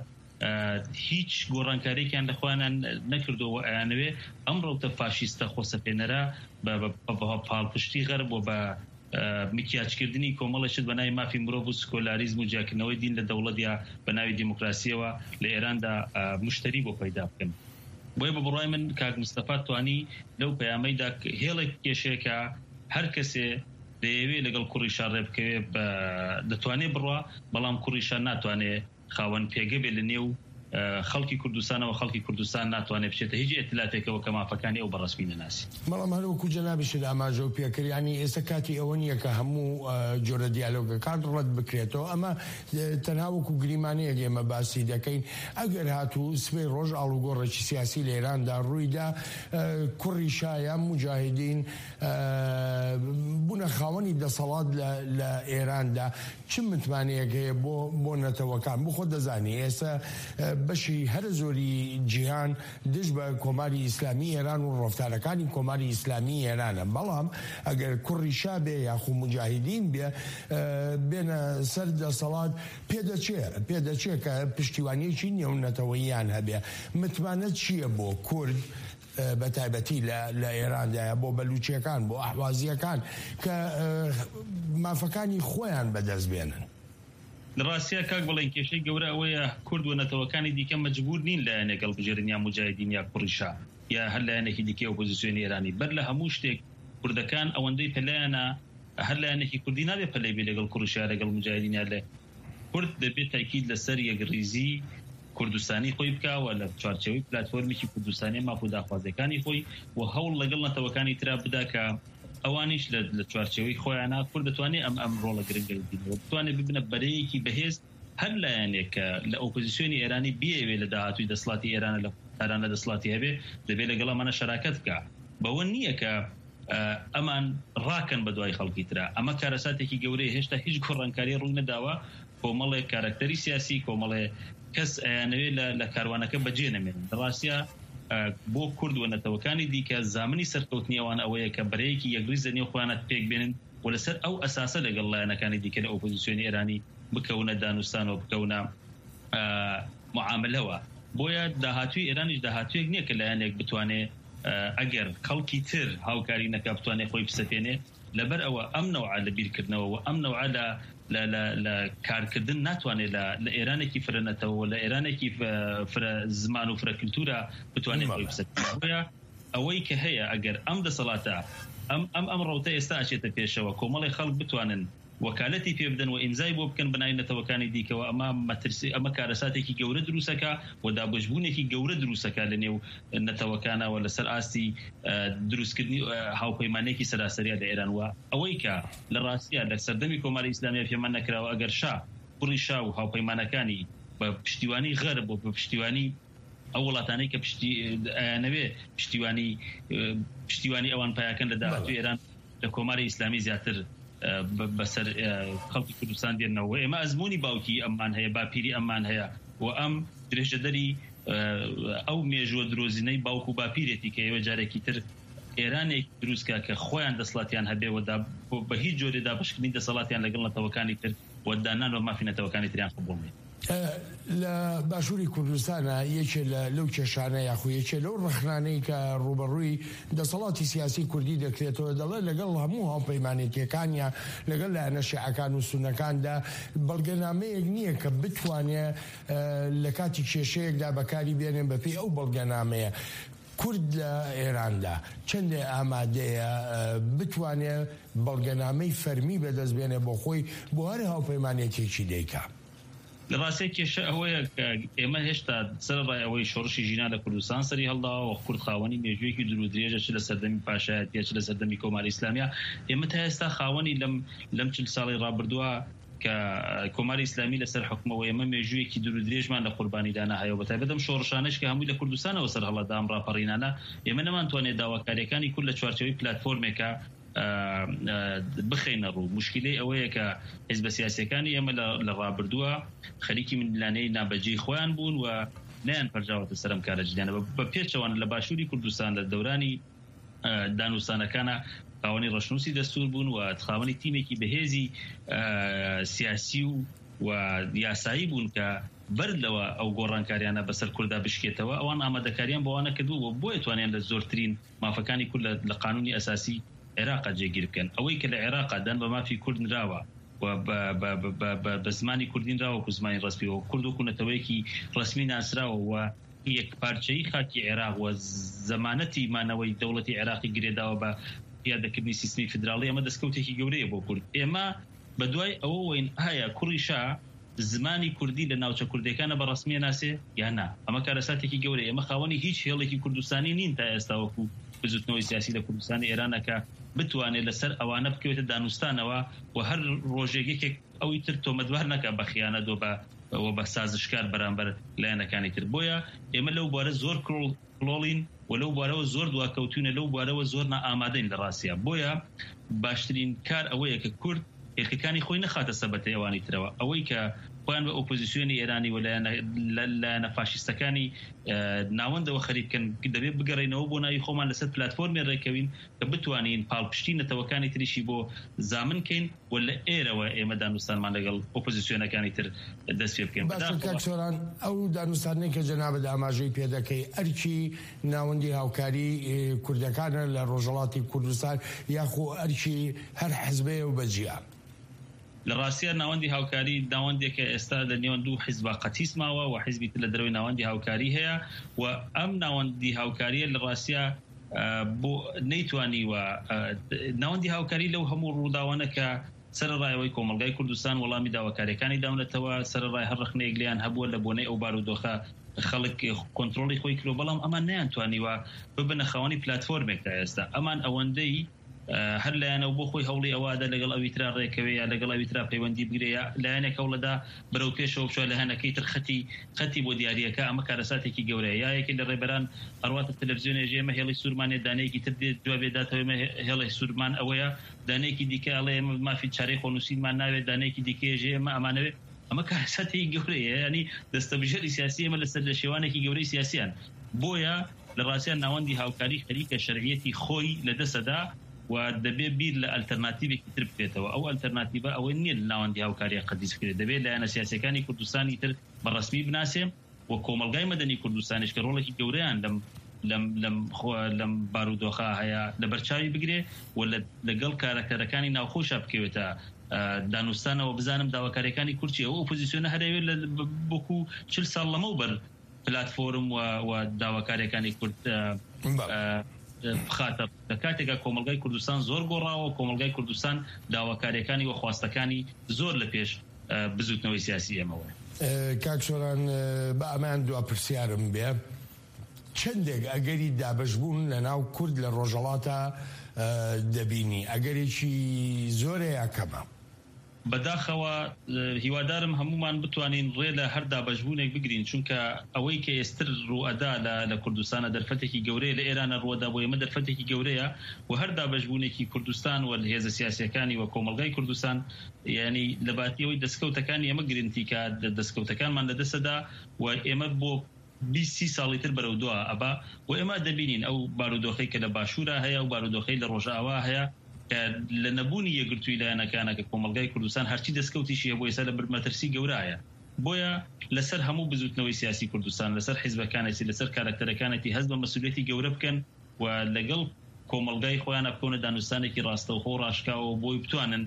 هیچ گۆڕانکارێکیان لەخوانان نەکردەوە ئەیانەوێ ئەم ڕەوتە فاشیستە خۆسەپێنەرە بە پاڵپشتی غەرب و بە میکیاچکردنی کۆمەڵەشت بە ناوی مافی مرۆڤ و سکۆلاریزم و جاکردنەوەی دین لە دەوڵەتیا بە ناوی دیموکراسیەوە لە ئێراندا مشتری بۆ پەیدا بکەن. بۆیە بە بڕای من کاک مستەفا توانی لەو پەیامەیدا هێڵێک کێشەیەکە هەر کەسێ دەیەوێت لەگەڵ کوڕیشا ڕێبکەوێ دەتوانێت بڕوا بەڵام کوڕیشا ناتوانێت خاوەن پێگە بێ لە نێو خەڵکی کوردستانەوە خەڵکی کوردستان ناتوانێت بچێتە هیچ ئێتلافێکەوە کە مافەکانی ئەو بەڕەسمی نەناسی. بەڵام هەروەکو جەنابیشت ئاماژە و پێکردیانی ئێستا کاتی ئەوە نییە کە هەموو جۆرە دیالۆگەکان ڕەت بکرێتەوە ئەمە تەنها وەکو گریمانەیەک ئێمە باسی دەکەین ئەگەر هاتوو سبەی ڕۆژ ئاڵوگۆڕێکی سیاسی لە ئێراندا ڕوویدا کوڕیشا یان موجاهدین بوونە خاوەنی دەسەڵات لە ئێراندا چ متمانەیەک هەیە بۆ بۆ نەتەوەکان بۆ خۆ دەزانی ئێستا بەشی هەر زۆری جیهان دش بە کۆماری ئیسلامی ئێران و ڕۆفتارەکانی کۆماری ئیسلامی ئێرانە بەڵام ئەگەر کوڕیشا بێ یاخو مجاهدین بێ بێنە سەر دەسەڵات پێدەچێ پێدەچێ کە پشتیوانیەکی نێونەتەوەییان هەبێ متمانەت چییە بۆ کورد بە تایبەتی لە ئێراندایە بۆ بەلوچیەکان بۆ ئەحوازیەکان کە مافەکانی خۆیان بەدەست بێنن. لە ڕاستیە کاک بڵێن کێشەی گەورە ئەوەیە کورد و نەتەوەکانی دیکە مەجبور نین لایەنێگەڵ بژێرن یا مجاهدین یا کوڕیشا یا هەر لایەنێکی دیکە ئۆپۆزیسیۆنی ئێرانی بەر لە هەموو شتێک کوردەکان ئەوەندەی پەلایەنە هەر لایەنێکی کوردی نابێ پەلەی بێ لەگەڵ کوڕیشا لەگەڵ مجاهدین یا لە کورد دەبێت تاکید لەسەر یەکڕیزی کوردستانی خۆی بکاوە لە چوارچەوەی پلاتفۆرمێکی کوردستانی ماف و داخوازەکانی خۆی و هەوڵ لەگەڵ نەتەوەکانی ترا بدا کە ئەوانیش لە چوارچەوەی خۆیانە کورد دەتوانێت ئەم ئەم ڕۆڵە گرنگە بینەوە بتوانێت ببنە بەرەیەکی بەهێز هەر لایەنێک کە لە ئۆپۆزیسیۆنی ئێرانی بێوێ لە داهاتووی دەسەڵاتی ئێرانە هەرانە دەسڵاتی هەبێ دەبێت لەگەڵامانە شەراکەت بکە بەوە نییە کە ئەمان ڕاکەن بە دوای خەڵکی ترا ئەمە کارەساتێکی گەورەی هێشتا هیچ گۆڕانکاری ڕووی نەداوە کۆمەڵێک کارکتەری سیاسی کۆمەڵێ کەس ئەیانەوێت لە کاروانەکە بەجێ نەمێنن ڕاستە بۆ کورد و نەتەوەکانی دیکە زامنی سەرکەوتنیەوان ئەوەیە کە بەرەیەکی یەکریز زەنی خوانەت پێک بێنن و لەسەر ئەو ئەساسە لەگەڵ لایەنەکانی دیکە لە ئۆپۆزیسیۆنی ئێرانی بکەونە دانوستانەوە بکەونە معاملەوە بۆیە داهاتووی ئێرانیش داهاتوویەک نییە کە لایەنێک بتوانێت ئەگەر خەڵکی تر هاوکاری نەکا بتوانێت خۆی بسەپێنێ لەبەر ئەوە ئەم نەوعە لە بیرکردنەوە و ئەم نەوعە لە کارکردن ناتوانێت لە ئێرانێکی فرەنەتەوە لە ئێرانێکی زمان و فرەکلتورە بتوانێت خۆی بسەپێنێ بۆیە ئەوەی کە هەیە ئەگەر ئەم دەسەڵاتە ئەم ئەم ئەم ڕەوتە ئێستا ئاچێتە پێشەوە کۆمەڵی خەڵک بتوانن وەکالەتی پێ بدەن و ئیمزای بۆ بکەن بنای نەتەوەکانی دیکەوە ئەمە مەترسی ئەمە کارەساتێکی گەورە دروستەکە و دابەشبوونێکی گەورە دروستەکە لە نێو نەتەوەکانەوە لەسەر ئاستی دروستکردنی هاوپەیمانێکی سەراسەریە لە ئێران وە ئەوەی کە لە ڕاستیە لە سەردەمی کۆماری ئیسلامیە پێمان نەکراوە ئەگەر شا کوڕی شا و هاوپەیمانەکانی بە پشتیوانی غەرب و بە پشتیوانی ئەو وڵاتانەی کە نەوێ پشتیوانی پشتیوانی ئەوان پایەکەن لە داهاتووی ئێران لە کۆماری ئیسلامی زیاتر بەسەر خەڵکی کوردستان دێنەوە ئێمە ئەزمموی باوکی ئەممان هەیە باپیری ئەممان هەیە و ئەم درێژەدەری ئەو مێژوە درۆزینەی باوک و باپیرێتی کە ئێوە جارێکی تر ئێرانێک دروستکە کە خۆیان دەسڵاتیان هەبێەوە بە هیچ جۆرێ دابشکردنی دەسەڵاتیان لەگەڵ نەتەوەکانی تر و دانان و مافی نەتەوەکانی تریان قبوڵ لە باشووری کوردستانە یەکێ لەو کێشانە یاخو یەکێ لەو ڕخنانەی کە ڕوبەڕووی دەسەڵاتی سیاسی کوردی دەکرێتەوە دەڵێت لەگەڵ هەموو هاوپەیمانێتیەکانیە لەگەڵ لایەنە شیعەکان و سونەکاندا بەڵگەنامەیەک نییە کە بتوانێت لە کاتی کێشەیەکدا بەکاری بێنێن بەپێی ئەو بەڵگەنامەیە کورد لە ئێراندا چەندێ ئامادەیە بتوانێت بەڵگەنامەی فەرمی بەدەست بێنێ بۆ خۆی بۆ هەر هاوپەیمانێتێکی دەیکا لە ڕاستی کێشە ئەوەیە ئێمە هێشتا سەرڕای ئەوەی شۆڕشی ژینە لە کوردستان سەری هەڵداوە و کورد خاوەنی مێژوویەکی درودرێژە چ لە سەردەمی پاشایەتیە چ لە سەردەمی کۆماری ئیسلامیە ئێمە تا ئێستا خاوەنی لەم لەم چل ساڵی ڕابردووە کە کۆماری ئیسلامی لەسەر حکومەوە ئێمە مێژوویەکی درودرێژمان لە قوربانیدانە هەیە و بەتایبەت ئەم شۆڕشانش کە هەمووی لە کوردستانەوە سەر هەڵەدا ئەم ڕاپەڕینانە ئێمە نەمانتوانێت داواکاریەکانی کورد لە چوارچەوەی پلاتفۆرمێکە بخینە ڕوو مشکلەی ئەوەیە کە حیزب سیاسیەکانی ئێمە لە ڕابردووە خەریکی ملانەی نابەجێی خۆیان بوون و نیان پەرجاوەتە سەرم کارە جدیانە بە پێچەوان لە باشووری کوردستان لە دەورانی دانوستانەکانە خاوەنی ڕەشنووسی دەستور بوون و خاوەنی تیمێکی بەهێزی سیاسی و یاسایی بوون کە بەردەوە ئەو گۆڕانکاریانە بەسەر کووردا بشکێتەوە ئەوان ئامادەکاریان بەوانە کردووە بۆ ئەتوانیان لە زۆرترین مافەکانی کورد لە قانونی ئەساسی عێراق جێگیر بکەن ئەوەی کە لە عێراق دەن بە مافی کورد نراوە و بە زمانی کوردین راوە و زمانی ڕسمی و کورد و کوونەتەوەیەکی ڕسمی ناسراوە و یەک پارچەی خاکی عێراق و زەمانەتی مانەوەی دەوڵەتی عێراقی گرێداوە بە پیادەکردنی سیستمی فدراڵی ئەمە دەستکەوتێکی گەورەیە بۆ کورد ئێمە بە دوای ئەوە وین ئایا کوڕی شا زمانی کوردی لە ناوچە کوردەکانە بە ڕسمیە ناسێ یان نا ئەمە کارەساتێکی گەورەیە ئێمە خاوەنی هیچ هێڵێکی کوردستانی نین تا ئێستا وەکو بزوتنەوەی سیاسی لە کوردستانی ئێرانەکە بتوانێت لەسەر ئەوانە بکەوێتە دانوستانەوە و هەر ڕۆژێکێک ئەوی تر تۆمەتبار نەکە بە خیانەت و بە سازشکار بەرامبەر لایەنەکانی تر بۆیە ئێمە لەو بوارە زۆر کڵۆڵین و لەو بوارەوە زۆر دواکەوتونە لەو بوارەوە زۆر نائامادەین لە ڕاستیە بۆیە باشترین کار ئەوەیە کە کورد هێرکەکانی خۆی نەخاتە سەبەتەی ئەوانی ترەوە ئەوەی کە خۆیان بە ئۆپۆزیسیۆنی ئێرانی و لایەنە فاشیستەکانی ناوەندەوە خەریکن دەبێت بگەڕێنەوە بۆ ناوی خۆمان لەسەر پلاتفۆرمی ڕێکەوین کە بتوانین پاڵپشتی نەتەوەکانی تریشی بۆ زامنکەین و لە ئێرەوە ئێمە دانوستانمان لەگەڵ ئۆپۆزیسیۆنەکانی تر دەست پێ بکەین باشکەکسۆران ئەو دانوستانەی کە جەنابەت ئاماژەی پێ دەکەی ئەرکی ناوەندی هاوکاری کوردەکانە لە ڕۆژهەڵاتی کوردستان یاخۆ ئەرکی هەر حیزبەیە و بەجیا لە ڕاستیە ناوەندی هاوکاری داوەندێکە ئێستا لە نێوان دوو حیزبە قەتیسماوە و حیزبی لە دەروی ناوەندی هاوکاری هەیە و ئەم ناوەندی هاوکاریە لە ڕاستیە بۆ نەیتوانی و ناوەندی هاوکاری لەو هەموو ڕووداوانەکە سەرڕایەوەی کۆمەلگای کوردستان وەڵامی داواکاریەکانی داونەتەوە سەرڕای هەر ڕخنەیەک لیان هەبووە لە بۆنەی ئەو بارودۆخە خەڵک کۆنتترۆلی خۆی کرۆ بەڵام ئەمان نیانتوانیوە ببنە خاوەنی پلاتفۆرمێک تا ئێستا ئەمان ئەوەندەی هەر لایەنەوە بۆ خۆی هەوڵی ئەوادە لەگەڵ ئەوی ترا ڕێکەوەیە لەگەڵ ئەوی ترا پەیوەندی بگرەیە لایەنێک هەوڵەدا بەرەو پێشەوە بچوە لە هەنەکەی تر خەتی خەتی بۆ دیاریەکە ئەمە کارەساتێکی گەورەیە یا یەکێک لە ڕێبەران هەرواتە تەلەڤیزیۆنێ ژێمە هێڵی سوورمانێ دانەیەکی تر دێت جوابێ داتەوە هێڵی سوورمان ئەوەیە دانەیەکی دیکە ئەڵێ ئێمە مافی چارەی خۆنووسینمان ناوێت دانەیەکی دیکەیە ژێ ئێمە ئەمانەوێت ئەمە کارەساتێکی گەورەیە ینی دەستەبژێری سیاسی ئێمە لەسەر لە شێوانێکی گەورەی سیاسیان بۆیە لە ڕاستیان ناوەندی هاوکاری خەریکە شەرعیەتی خۆی لەدەستەدا و دەبێ بیر لە ئەلتەرناتیڤێکی تر بکرێتەوە ئەو ئەلتەرناتیڤە ئەوە نییە لە ناوەندی هاوکاریە قەدیس بکرێت دەبێت لایەنە سیاسیەکانی کوردستانی تر بەڕەسمی بناسێ و کۆمەلگای مەدەنی کوردستانیش کە ڕۆڵێکی گەورەیان لەم لەم لەم لەم بارودۆخە هەیە لە بەرچاوی بگرێ و لەگەڵ کارەکەرەکانی ناوخۆشە بکەوێتە دانوستانەوە بزانم داواکاریەکانی کورچی ئەو ئۆپۆزیسیۆنە هەرەوێت لە بۆکو چل ساڵ لەمەوبەر پلاتفۆرم و داواکاریەکانی کورد بخاتە لە کاتێکە کۆمەلگای کوردستان زۆر گۆڕاوە کۆمەلگای کوردستان داواکاریەکانی و خواستەکانی زۆر لە پێش بزوتنەوەی سیاسی ئەمەوە. کاکسۆران بە ئەمان دوا پرسیارم بێ چندێک ئەگەری دابەشبوون لە ناو کورد لە ڕۆژەڵاتە دەبینی ئەگەرێکی زۆرەیە کەمە بەداخەوە هیوادارم هەمومان بتوانین ڕێ لە هەر دابەشبوونێک بگرین چونکە ئەوەی کە ئێستر ڕوئەدا لە کوردستانە دەرفەتێکی گەورەیە لە ئێرانە ڕوەدا بۆ ئێمە دەرفەتێکی گەورەیە و هەر دابەشبوونێکی کوردستان و هێزە سیاسیەکانی و کۆمەلگای کوردستان ینی لە باتیەوەی دەستکەوتەکانی ئێمە گرنگتیکە دەستکەوتەکانمان لەدەستەدا و ئێمە بۆ بیست ساڵی تر بەرەو دووە ئەبا و ئێمە دەبینین ئەو بارودۆخەی کە لە باشوورە هەیە و بارودۆخەی لە ڕۆژاوا هەیە لە نەبوونی یەکگرتووی لایەنەکانە کە کۆمەلگای کوردستان هەرچی دەستکەوتیشیە بۆ ئێستا لە مەترسی گەورایە بۆیە لەسەر هەموو بزوتنەوەی سیاسی کوردستان لەسەر حیزبەکانێتی لەسەر کارکتەرەکانێتی هەست بە مەسئولیەتی گەورە بکەن و لەگەڵ کۆمەلگای خۆیان بکەونە دانوستانێکی ڕاستەوخۆ ڕاشکاوە بۆی بتوانن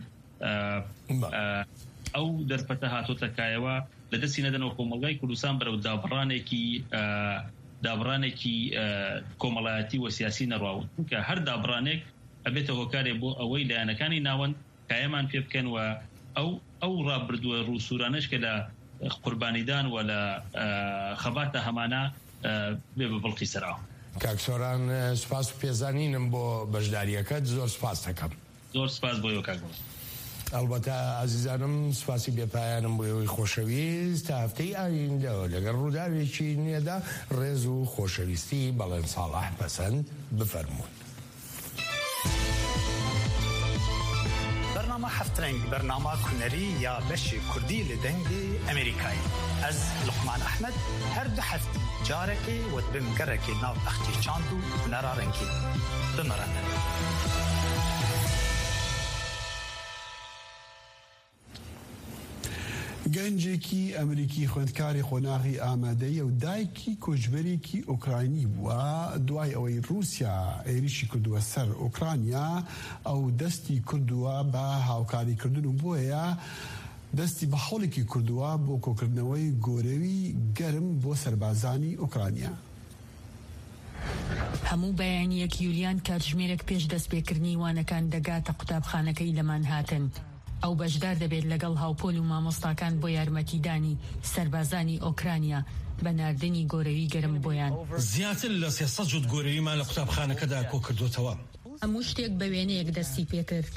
ئەو دەرفەتە هاتۆتەکایەوە لە دەستی نەدەنەوە کۆمەلگای کوردستان بەرەو دابڕانێکی دابڕانێکی کۆمەڵایەتی و سیاسی نەڕاون کە هەر دابڕانێک ئەبێتە هۆکارێ بۆ ئەوەی لایەنەکانی ناوەند کایەمان پێ بکەن و ئەو ئەو ڕابردووە ڕووسورانش کە لە قوربانیدان و لە خەباتە هەمانە بێ بە بڵقی سەراوە. کاکسۆران سوپاس و پێزانینم بۆ بەشداریەکەت زۆر سوپاس دەکەم. زۆر سوپاس بۆ ئێوە کاکبڵ. ئەلبەتە ئازیزانم سوپاسی بێپایانم بۆ ئەوەی خۆشەویست تا هەفتەی ئایندەوە لەگەڵ ڕووداوێکی نوێدا ڕێز و خۆشەویستی بەڵێن ساڵح پەسەند بفەرموون. برنامه هفت رنگ برنامه کنری یا بشی کردی لدنگی امریکایی از لقمان احمد هر دو هفته جارکی و بمگرکی ناو اختی چاندو نرا رنگی بمرنه گەنجێکی ئەمریکی خوێندکاری خۆناغی ئامادەیە و دایکی کۆچبەرێکی ئۆکراینی بووە دوای ئەوەی رووسیا عێریشی کردووە سەر ئۆکرانیا ئەو دەستی کردووە بە هاوکاریکردن و بۆیە دەستی بە هەوڵێکی کردووە بۆ کۆکردنەوەی گۆرەوی گەرم بۆ سەربازانی ئۆکرانیا. هەموو بەیانیەک یولیان کاتژمێرێک پێش دەستپێکردنی وانەکان دەگاتە قوتابخانەکەی لەمان هاتن. ئەو بەشدار دەبێت لەگەڵ هاوپۆل و مامۆستاکان بۆ یارمەتیدانی سەربازانی ئۆکرانیا بە ناردنی گۆرەوی گەرم بۆیان. زیاتر لە سێسەد جووت گۆرەویمان لە قوتابخانەکەدا کۆ کردوتەوە. هەموو شتێک بە وێنەیەک دەستی پێکرد.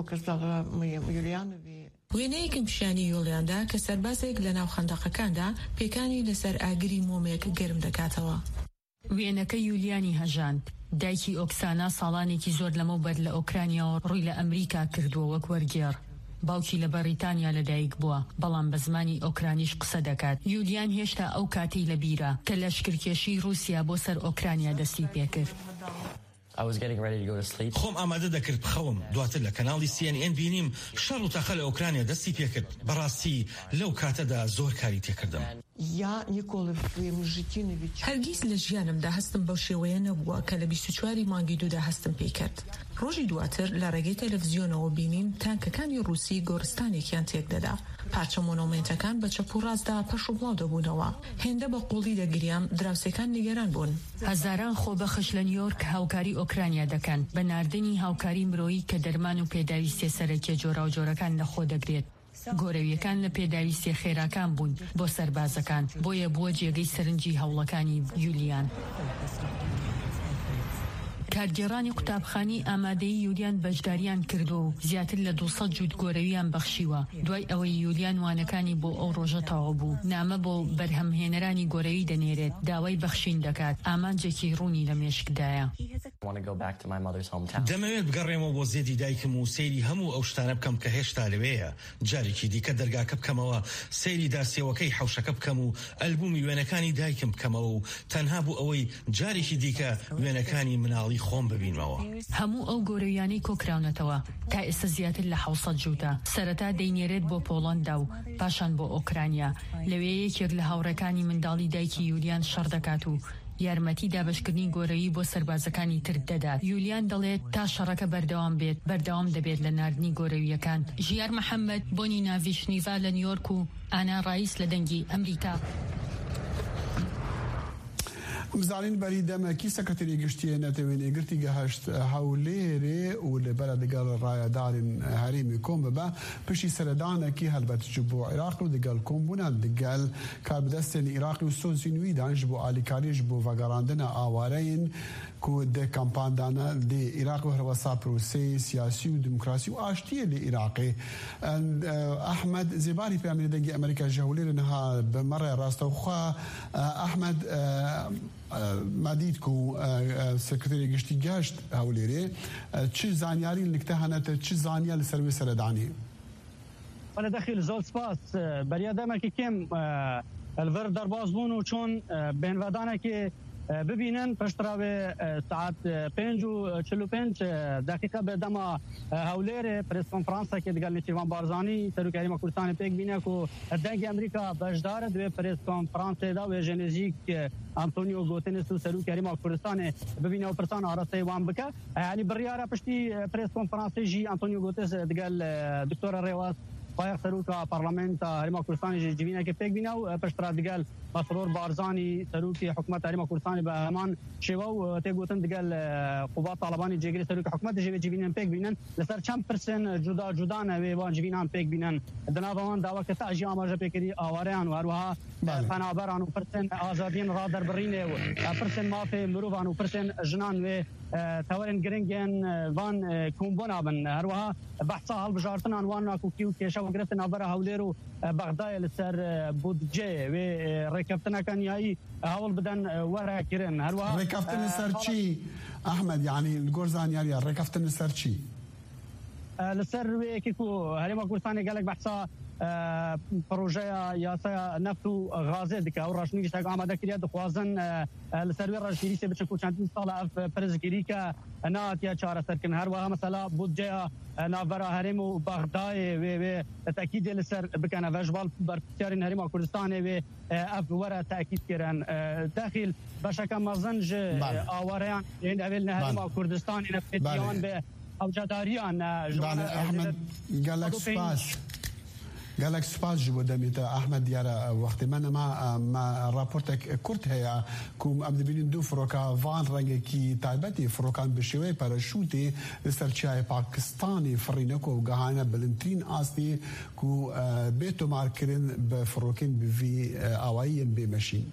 وێنەیەکم پیشانی یۆڵیاندا کە سەربازێک لە ناو خەندەقەکاندا پێکانی لەسەر ئاگری مۆمێک گەرم دەکاتەوە. وێنەکە یولیانی هەژاند. دایکی ئۆکسانا ساڵانێکی زۆر لەمەوبەر لە ئۆکرانیاوە ڕووی لە ئەمریکا کردووە وەک وەرگێڕ. باوکی لە بەریتانیا لەدایک بووە بەڵام بە زمانی ئۆکرانیش قسە دەکات. یولیان هێشتا ئەو کاتی لە بیرە کە لەشکرکێشی رووسیا بۆ سەر ئۆکرانیا دەستی پێکرد. خۆم ئامادە دەکرد بخەوم دواتر لە کەناڵی سی ئەن ئێن بینیم شەڕ و تاخە لە ئۆکرانیا دەستی پێکرد. بەڕاستی لەو کاتەدا زۆر کاری تێکردم. هەرگیز لە ژیانمدا هەستم بەو شێوەیە نەبووە کە لە بیست و چواری مانگی دوودا هەستم پێ کرد. ڕۆژی دواتر لە ڕێگەی تەلەڤیزیۆنەوە بینیم تانکەکانی رووسی گۆڕستانێکیان تێک دەدا. پارچە مۆنۆمنتەکان بە چەپ و ڕاستدا پەش و بڵاو دەبوونەوە. هێندە بە قوڵی دەگریام دراوسەکان نیگەران بوون. هەزاران خۆبەخش لە نیویۆرک هاوکاری ئۆکرانیا دەکەن بە ناردنی هاوکاری مرۆیی کە دەرمان و پێداویستێ سەرەکیە جۆرا و جۆرەکان لەخۆ دەگرێت. گۆرەویەکان لە پێداویستی خێراکان بوون بۆ سەربازەکان بۆیە بووە جێگەی سەرنجی هەوڵەکانی یولیان. کارگێڕانی قوتابخانی ئامادەی یولیان بەشداریان کردو و زیاتر لە دووسەد جووت گۆرەویان بەخشیوە. دوای ئەوەی یولیان وانەکانی بۆ ئەو ڕۆژە تەواو بوو، نامە بۆ بەرهەمهێنەرانی گۆرەوی دەنێرێت، داوای بەخشین دەکات، ئامانجێکی ڕوونی لە مێشکدایە. دەمەوێت بگەڕێمەوە بۆ زێدی دایکم و سەیری هەموو ئەو شتانە بکەم کە هێشتا لەوەیە. جارێکی دیکە دەرگاکە بکەمەوە، سەیری داسێوەکەی حەوشەکە بکەم و ئەلبومی وێنەکانی دایکم بکەمەوە و تەنها بوو ئەوەی جارێکی دیکە وێنەکانی مناڵی خۆم ببینمەوە. هەموو ئەو گۆرەویانەی کۆکراونەتەوە تا ئێستا زیاتر لە حەوت جووتە. سەرەتا دەینێرێت بۆ پۆڵەندا و پاشان بۆ ئۆکرانیا. لەوێ یەکێک لە هاوڕەکانی منداڵی دایکی یولیان شەڕ دەکات و یارمەتی دابشکردنی گۆرەوی بۆ سەربازەکانی تر دەدات. یولیان دەڵێت تا شەڕەکە بەردەوام بێت، بەردەوام دەبێت لە ناردنی گۆرەویەکان. ژیار محەممەد بۆنی ناڤیشنیڤا لە نیویۆرک و ئانا ڕایس لە دەنگی ئەمریکا. مزانین بەری دەمەکی سەکرتێری گشتیە نەتەوێن ئێگرتی گەهشت هەولێرێ و لەبەرە دەگەڵ ڕایەدارین هەرێمی کۆم ببە پشتی سەردانێکی هەلبەتچ بۆ عێراق و دەگەڵ کۆمبوونان دەگەل کاربدەستێن عێراقی و سۆزینوی دانش بۆ ئالیکاریش بۆ ڤەگەڕاندنە ئاوارەین کو دە کامپاندانە لێ عێراق و هەروەسا پرۆسەی سیاسی و دموکراسی و ئاشتیە لێ عێراقی. ئەحمەد زێباری پێامێنە دەنگی ئەمریکا ژە هەولێرە نەها بەمەڕێ ڕاستەوخوا. ئەحمەد مادید کو سکرتێری گشتی گەشت هەولێرێ چ زانیاری نکتە هەنەتە چ زانیا لە سەروێ سەردانی؟ وەلە دەخیل زۆر سپاس بەریا دەمێکی کێم الڤەر دەرباز بوون و چۆن بێنڤەدانێکی ببینن پشتراوێ ساعت پێنج و چل و پێنج دقیقە بێدەما هەولێرێ پرس کۆنفرانسێکی دەگەڵ نێچیروان بارزانî سەرۆکی هەرێما کوردستانی پێک بینە و دەنگی ئەمریکا بەشدارە دوێ پرس کۆنفرانسێدا وێژە نزیک ئەنتۆنیۆ گۆتێنس و سەرۆکی هەرێما کوردستانê ببینە و پرسان ئاراستەی وان بکە. یعنی بڕیارە پشتی پرس کۆنفرانسê jî ئەنتۆنیۆ گۆتێس دەگەل دکتۆرە ڕێواز پایەخ سەرۆکا پەرلەمێنتا هەرێما کوردستانی جیڤینێکی پێک بینە و پشترا دەگەل مسرور بارزانî سەرۆکی حکوومەت هەرێما کوردستانی بە هەمان شێوە و تێگوتن دەگەل قوبات تاالبانی جێگری سەرۆکی حکوومەت جێ جیڤینێن پێک بینن لەسەر چەند پرسن جودا جودانە وێ وان جیڤینان پێک بینن دەناوەوان داواکە تاژی ئاماژە پێکردی ئاوارەیان و هەروەها پەنابەران و پرسن ئازادیین ڕادەربڕینێ و پرسن مافێ مرۆڤان و پرسن ژنان وێ تەوەرن گرنگێن وان کۆمبۆ نابن. هەروەها بەحسا هەڵبژارتنان وان ناکوکی و کێشە وەگرتن ناوبەرە هەولێر و بەغدایە لەسەر بودجێ وێ ڕێکەوتنەکە نیایی هەوڵ بدەن وەرەکردن. هەروەها ڕێکەوتنی سەر چی ئەحمەد؟ یعنی گۆر زانیاریە ڕێکەوتنی سەر چی؟ لەسەر وەیەکی و هەرێما کوردستانی گەلێک بەحسا پرۆژەیە یاسایە نەفت و غازێ دکە و ڕاشنی شتێک ئامادەکریا دەخوازن لەسەر وێ ڕاشگیری سێ بچەک و چەندین ساڵە ئەف پرزگیری کە ناتیا چارەسەرکردن. هەروەها مەسەلا بودجەیە ناوبەرە هەرێم و بەغدایê wê wê tekîdê li ser bikene veşbal berpisyarên Herêma Kurdistanê wê ev were tekîd kirin. Dexîl beşeke mezin ji awareyan yên evêl ne Herêma Kurdistanê ne fêtiyan be hewcedariyan ئەحمەد gelek spas gelek spas ji bo demê te Ehmed diyara wextê me nema me raportek Kurd heye ku em dibînin du firoka van rengekî taybetî firokan bi şêweyê paraşûtê li ser çiyayê Pakistanê firîne ku ew gihane bilindtirîn astî ku bê tomarkirin bi firokên bi vî awayiyên bêmeşîn.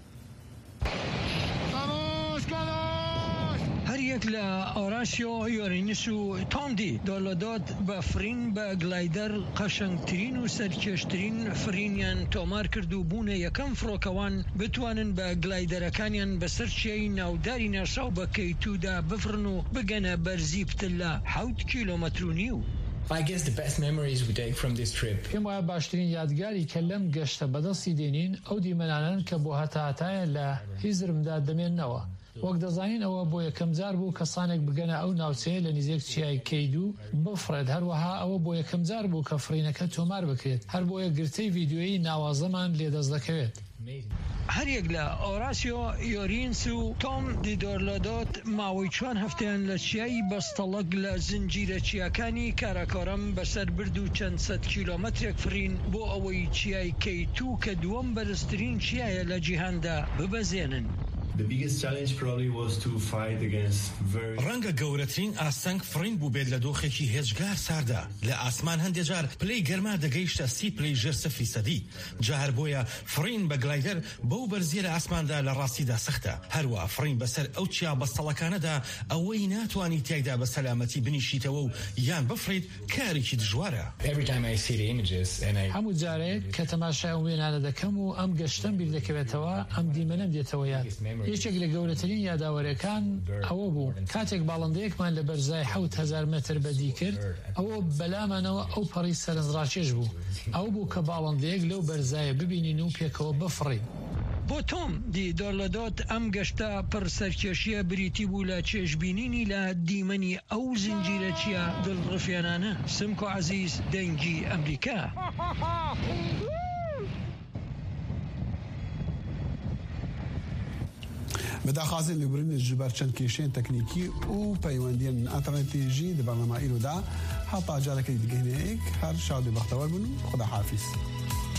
هەریەک لە ئۆراسیۆ یۆرینس و تۆمدی دۆڵەدۆت بە فرین بە گلایدەر قەشەنگترین و سەرکێشترین فرینیان تۆمار کرد و بوونە یەکەم فڕۆکەوان بتوانن بە گلایدەرەکانیان بەسەر چیای ناوداری نەرساو بە کەیتودا بفرن و بگەنە بەرزی پتل لە حەوت کیلۆمەتر و نیو. I guess the best memories we take from this trip. پێم وایە باشترین یادگاری کە لەم گەشتە بەدەستی دێنین ئەو دیمەنانن کە بۆ هەتاتایە لە هیزرمدا دەمێننەوە. وەک دەزانین ئەوە بۆ یەکەم جار بوو کەسانێک بگەنە ئەو ناوچەیە لە نزیک چیای کەیدو بفرێت. هەروەها ئەوە بۆ یەکەم جار بوو کە فرینەکە تۆمار بکرێت. هەر بۆ یە گرتەی ڤیدیۆیی ناوازەمان لێدەست دەکەوێت. هەریەک لە ئۆراسیۆ یۆرینس و تۆم دیدۆرلۆدۆت ماوەی چوار هەفتەیان لە چیایی بەستەڵەک لە زنجیرە چیاکانی کاراکۆرەم بەسەر برد و چەند سەد کیلۆمەترێک فرین بۆ ئەوەی چیای کەیتو کە دووەم بەرزترین چیایە لە جیهاندا ببەزێنن. ڕەنگە گەورەترین ئاسەنگ فڕین بوو بێت لە دۆخێکی هێزگار ساردا لە ئاسمان هەندێک جار پلەی گەرما دەگەیشتە سی پلەی ژێر سەفری سەدی جار بۆیە فڕین بە گلایدەر بەو بەرزیە لە ئاسماندا لە ڕاستیدا سەختە هەروە فڕین بەسەر ئەو چیا بەستەڵەکانەدا ئەوەی ناتوانانی تایدا بە سەلامەتی بنیشیتەوە و یان بفڕیت کارێکی دژوارە. هەموو جارێک کە تەماشای ئەو وێنانە دەکەم و ئەم گەشتم بیر دەکەوێتەوە ئەم دیمەنەم دێتەوە یاد. یەکێک لە گەورەترین یاداوەریەکان ئەوە بوو کاتێک باڵندەیەکمان لە بەرزای حەوت هەزار مەتر بەدی کرد ئەوە بەلامانەوە ئەو پەڕی سەرنجڕاکێش بوو ئەو بوو کە باڵندەیەک لەو بەرزایە ببینین و پێکەوە بفڕین. بۆ تۆم دی دۆڵەدۆت ئەم گەشتە پڕ سەرکێشیە بریتی بوو لە چێژبینینی لە دیمەنی ئەو زنجیرە چیە دڵڕفێنانە سمکۆ عەزیز دەنگی ئەمریکا. بەداخوازی لێبوورین ژبەر چەند کێشەیەن تەکنیکی و پەیوەندیان ئەتەرنێتیژی دەبەرنامە ئیرۆدا هەتا جارەکەی دیگەینەیەک هەر شاد و بەختەوەر بوون و خدا حافیز.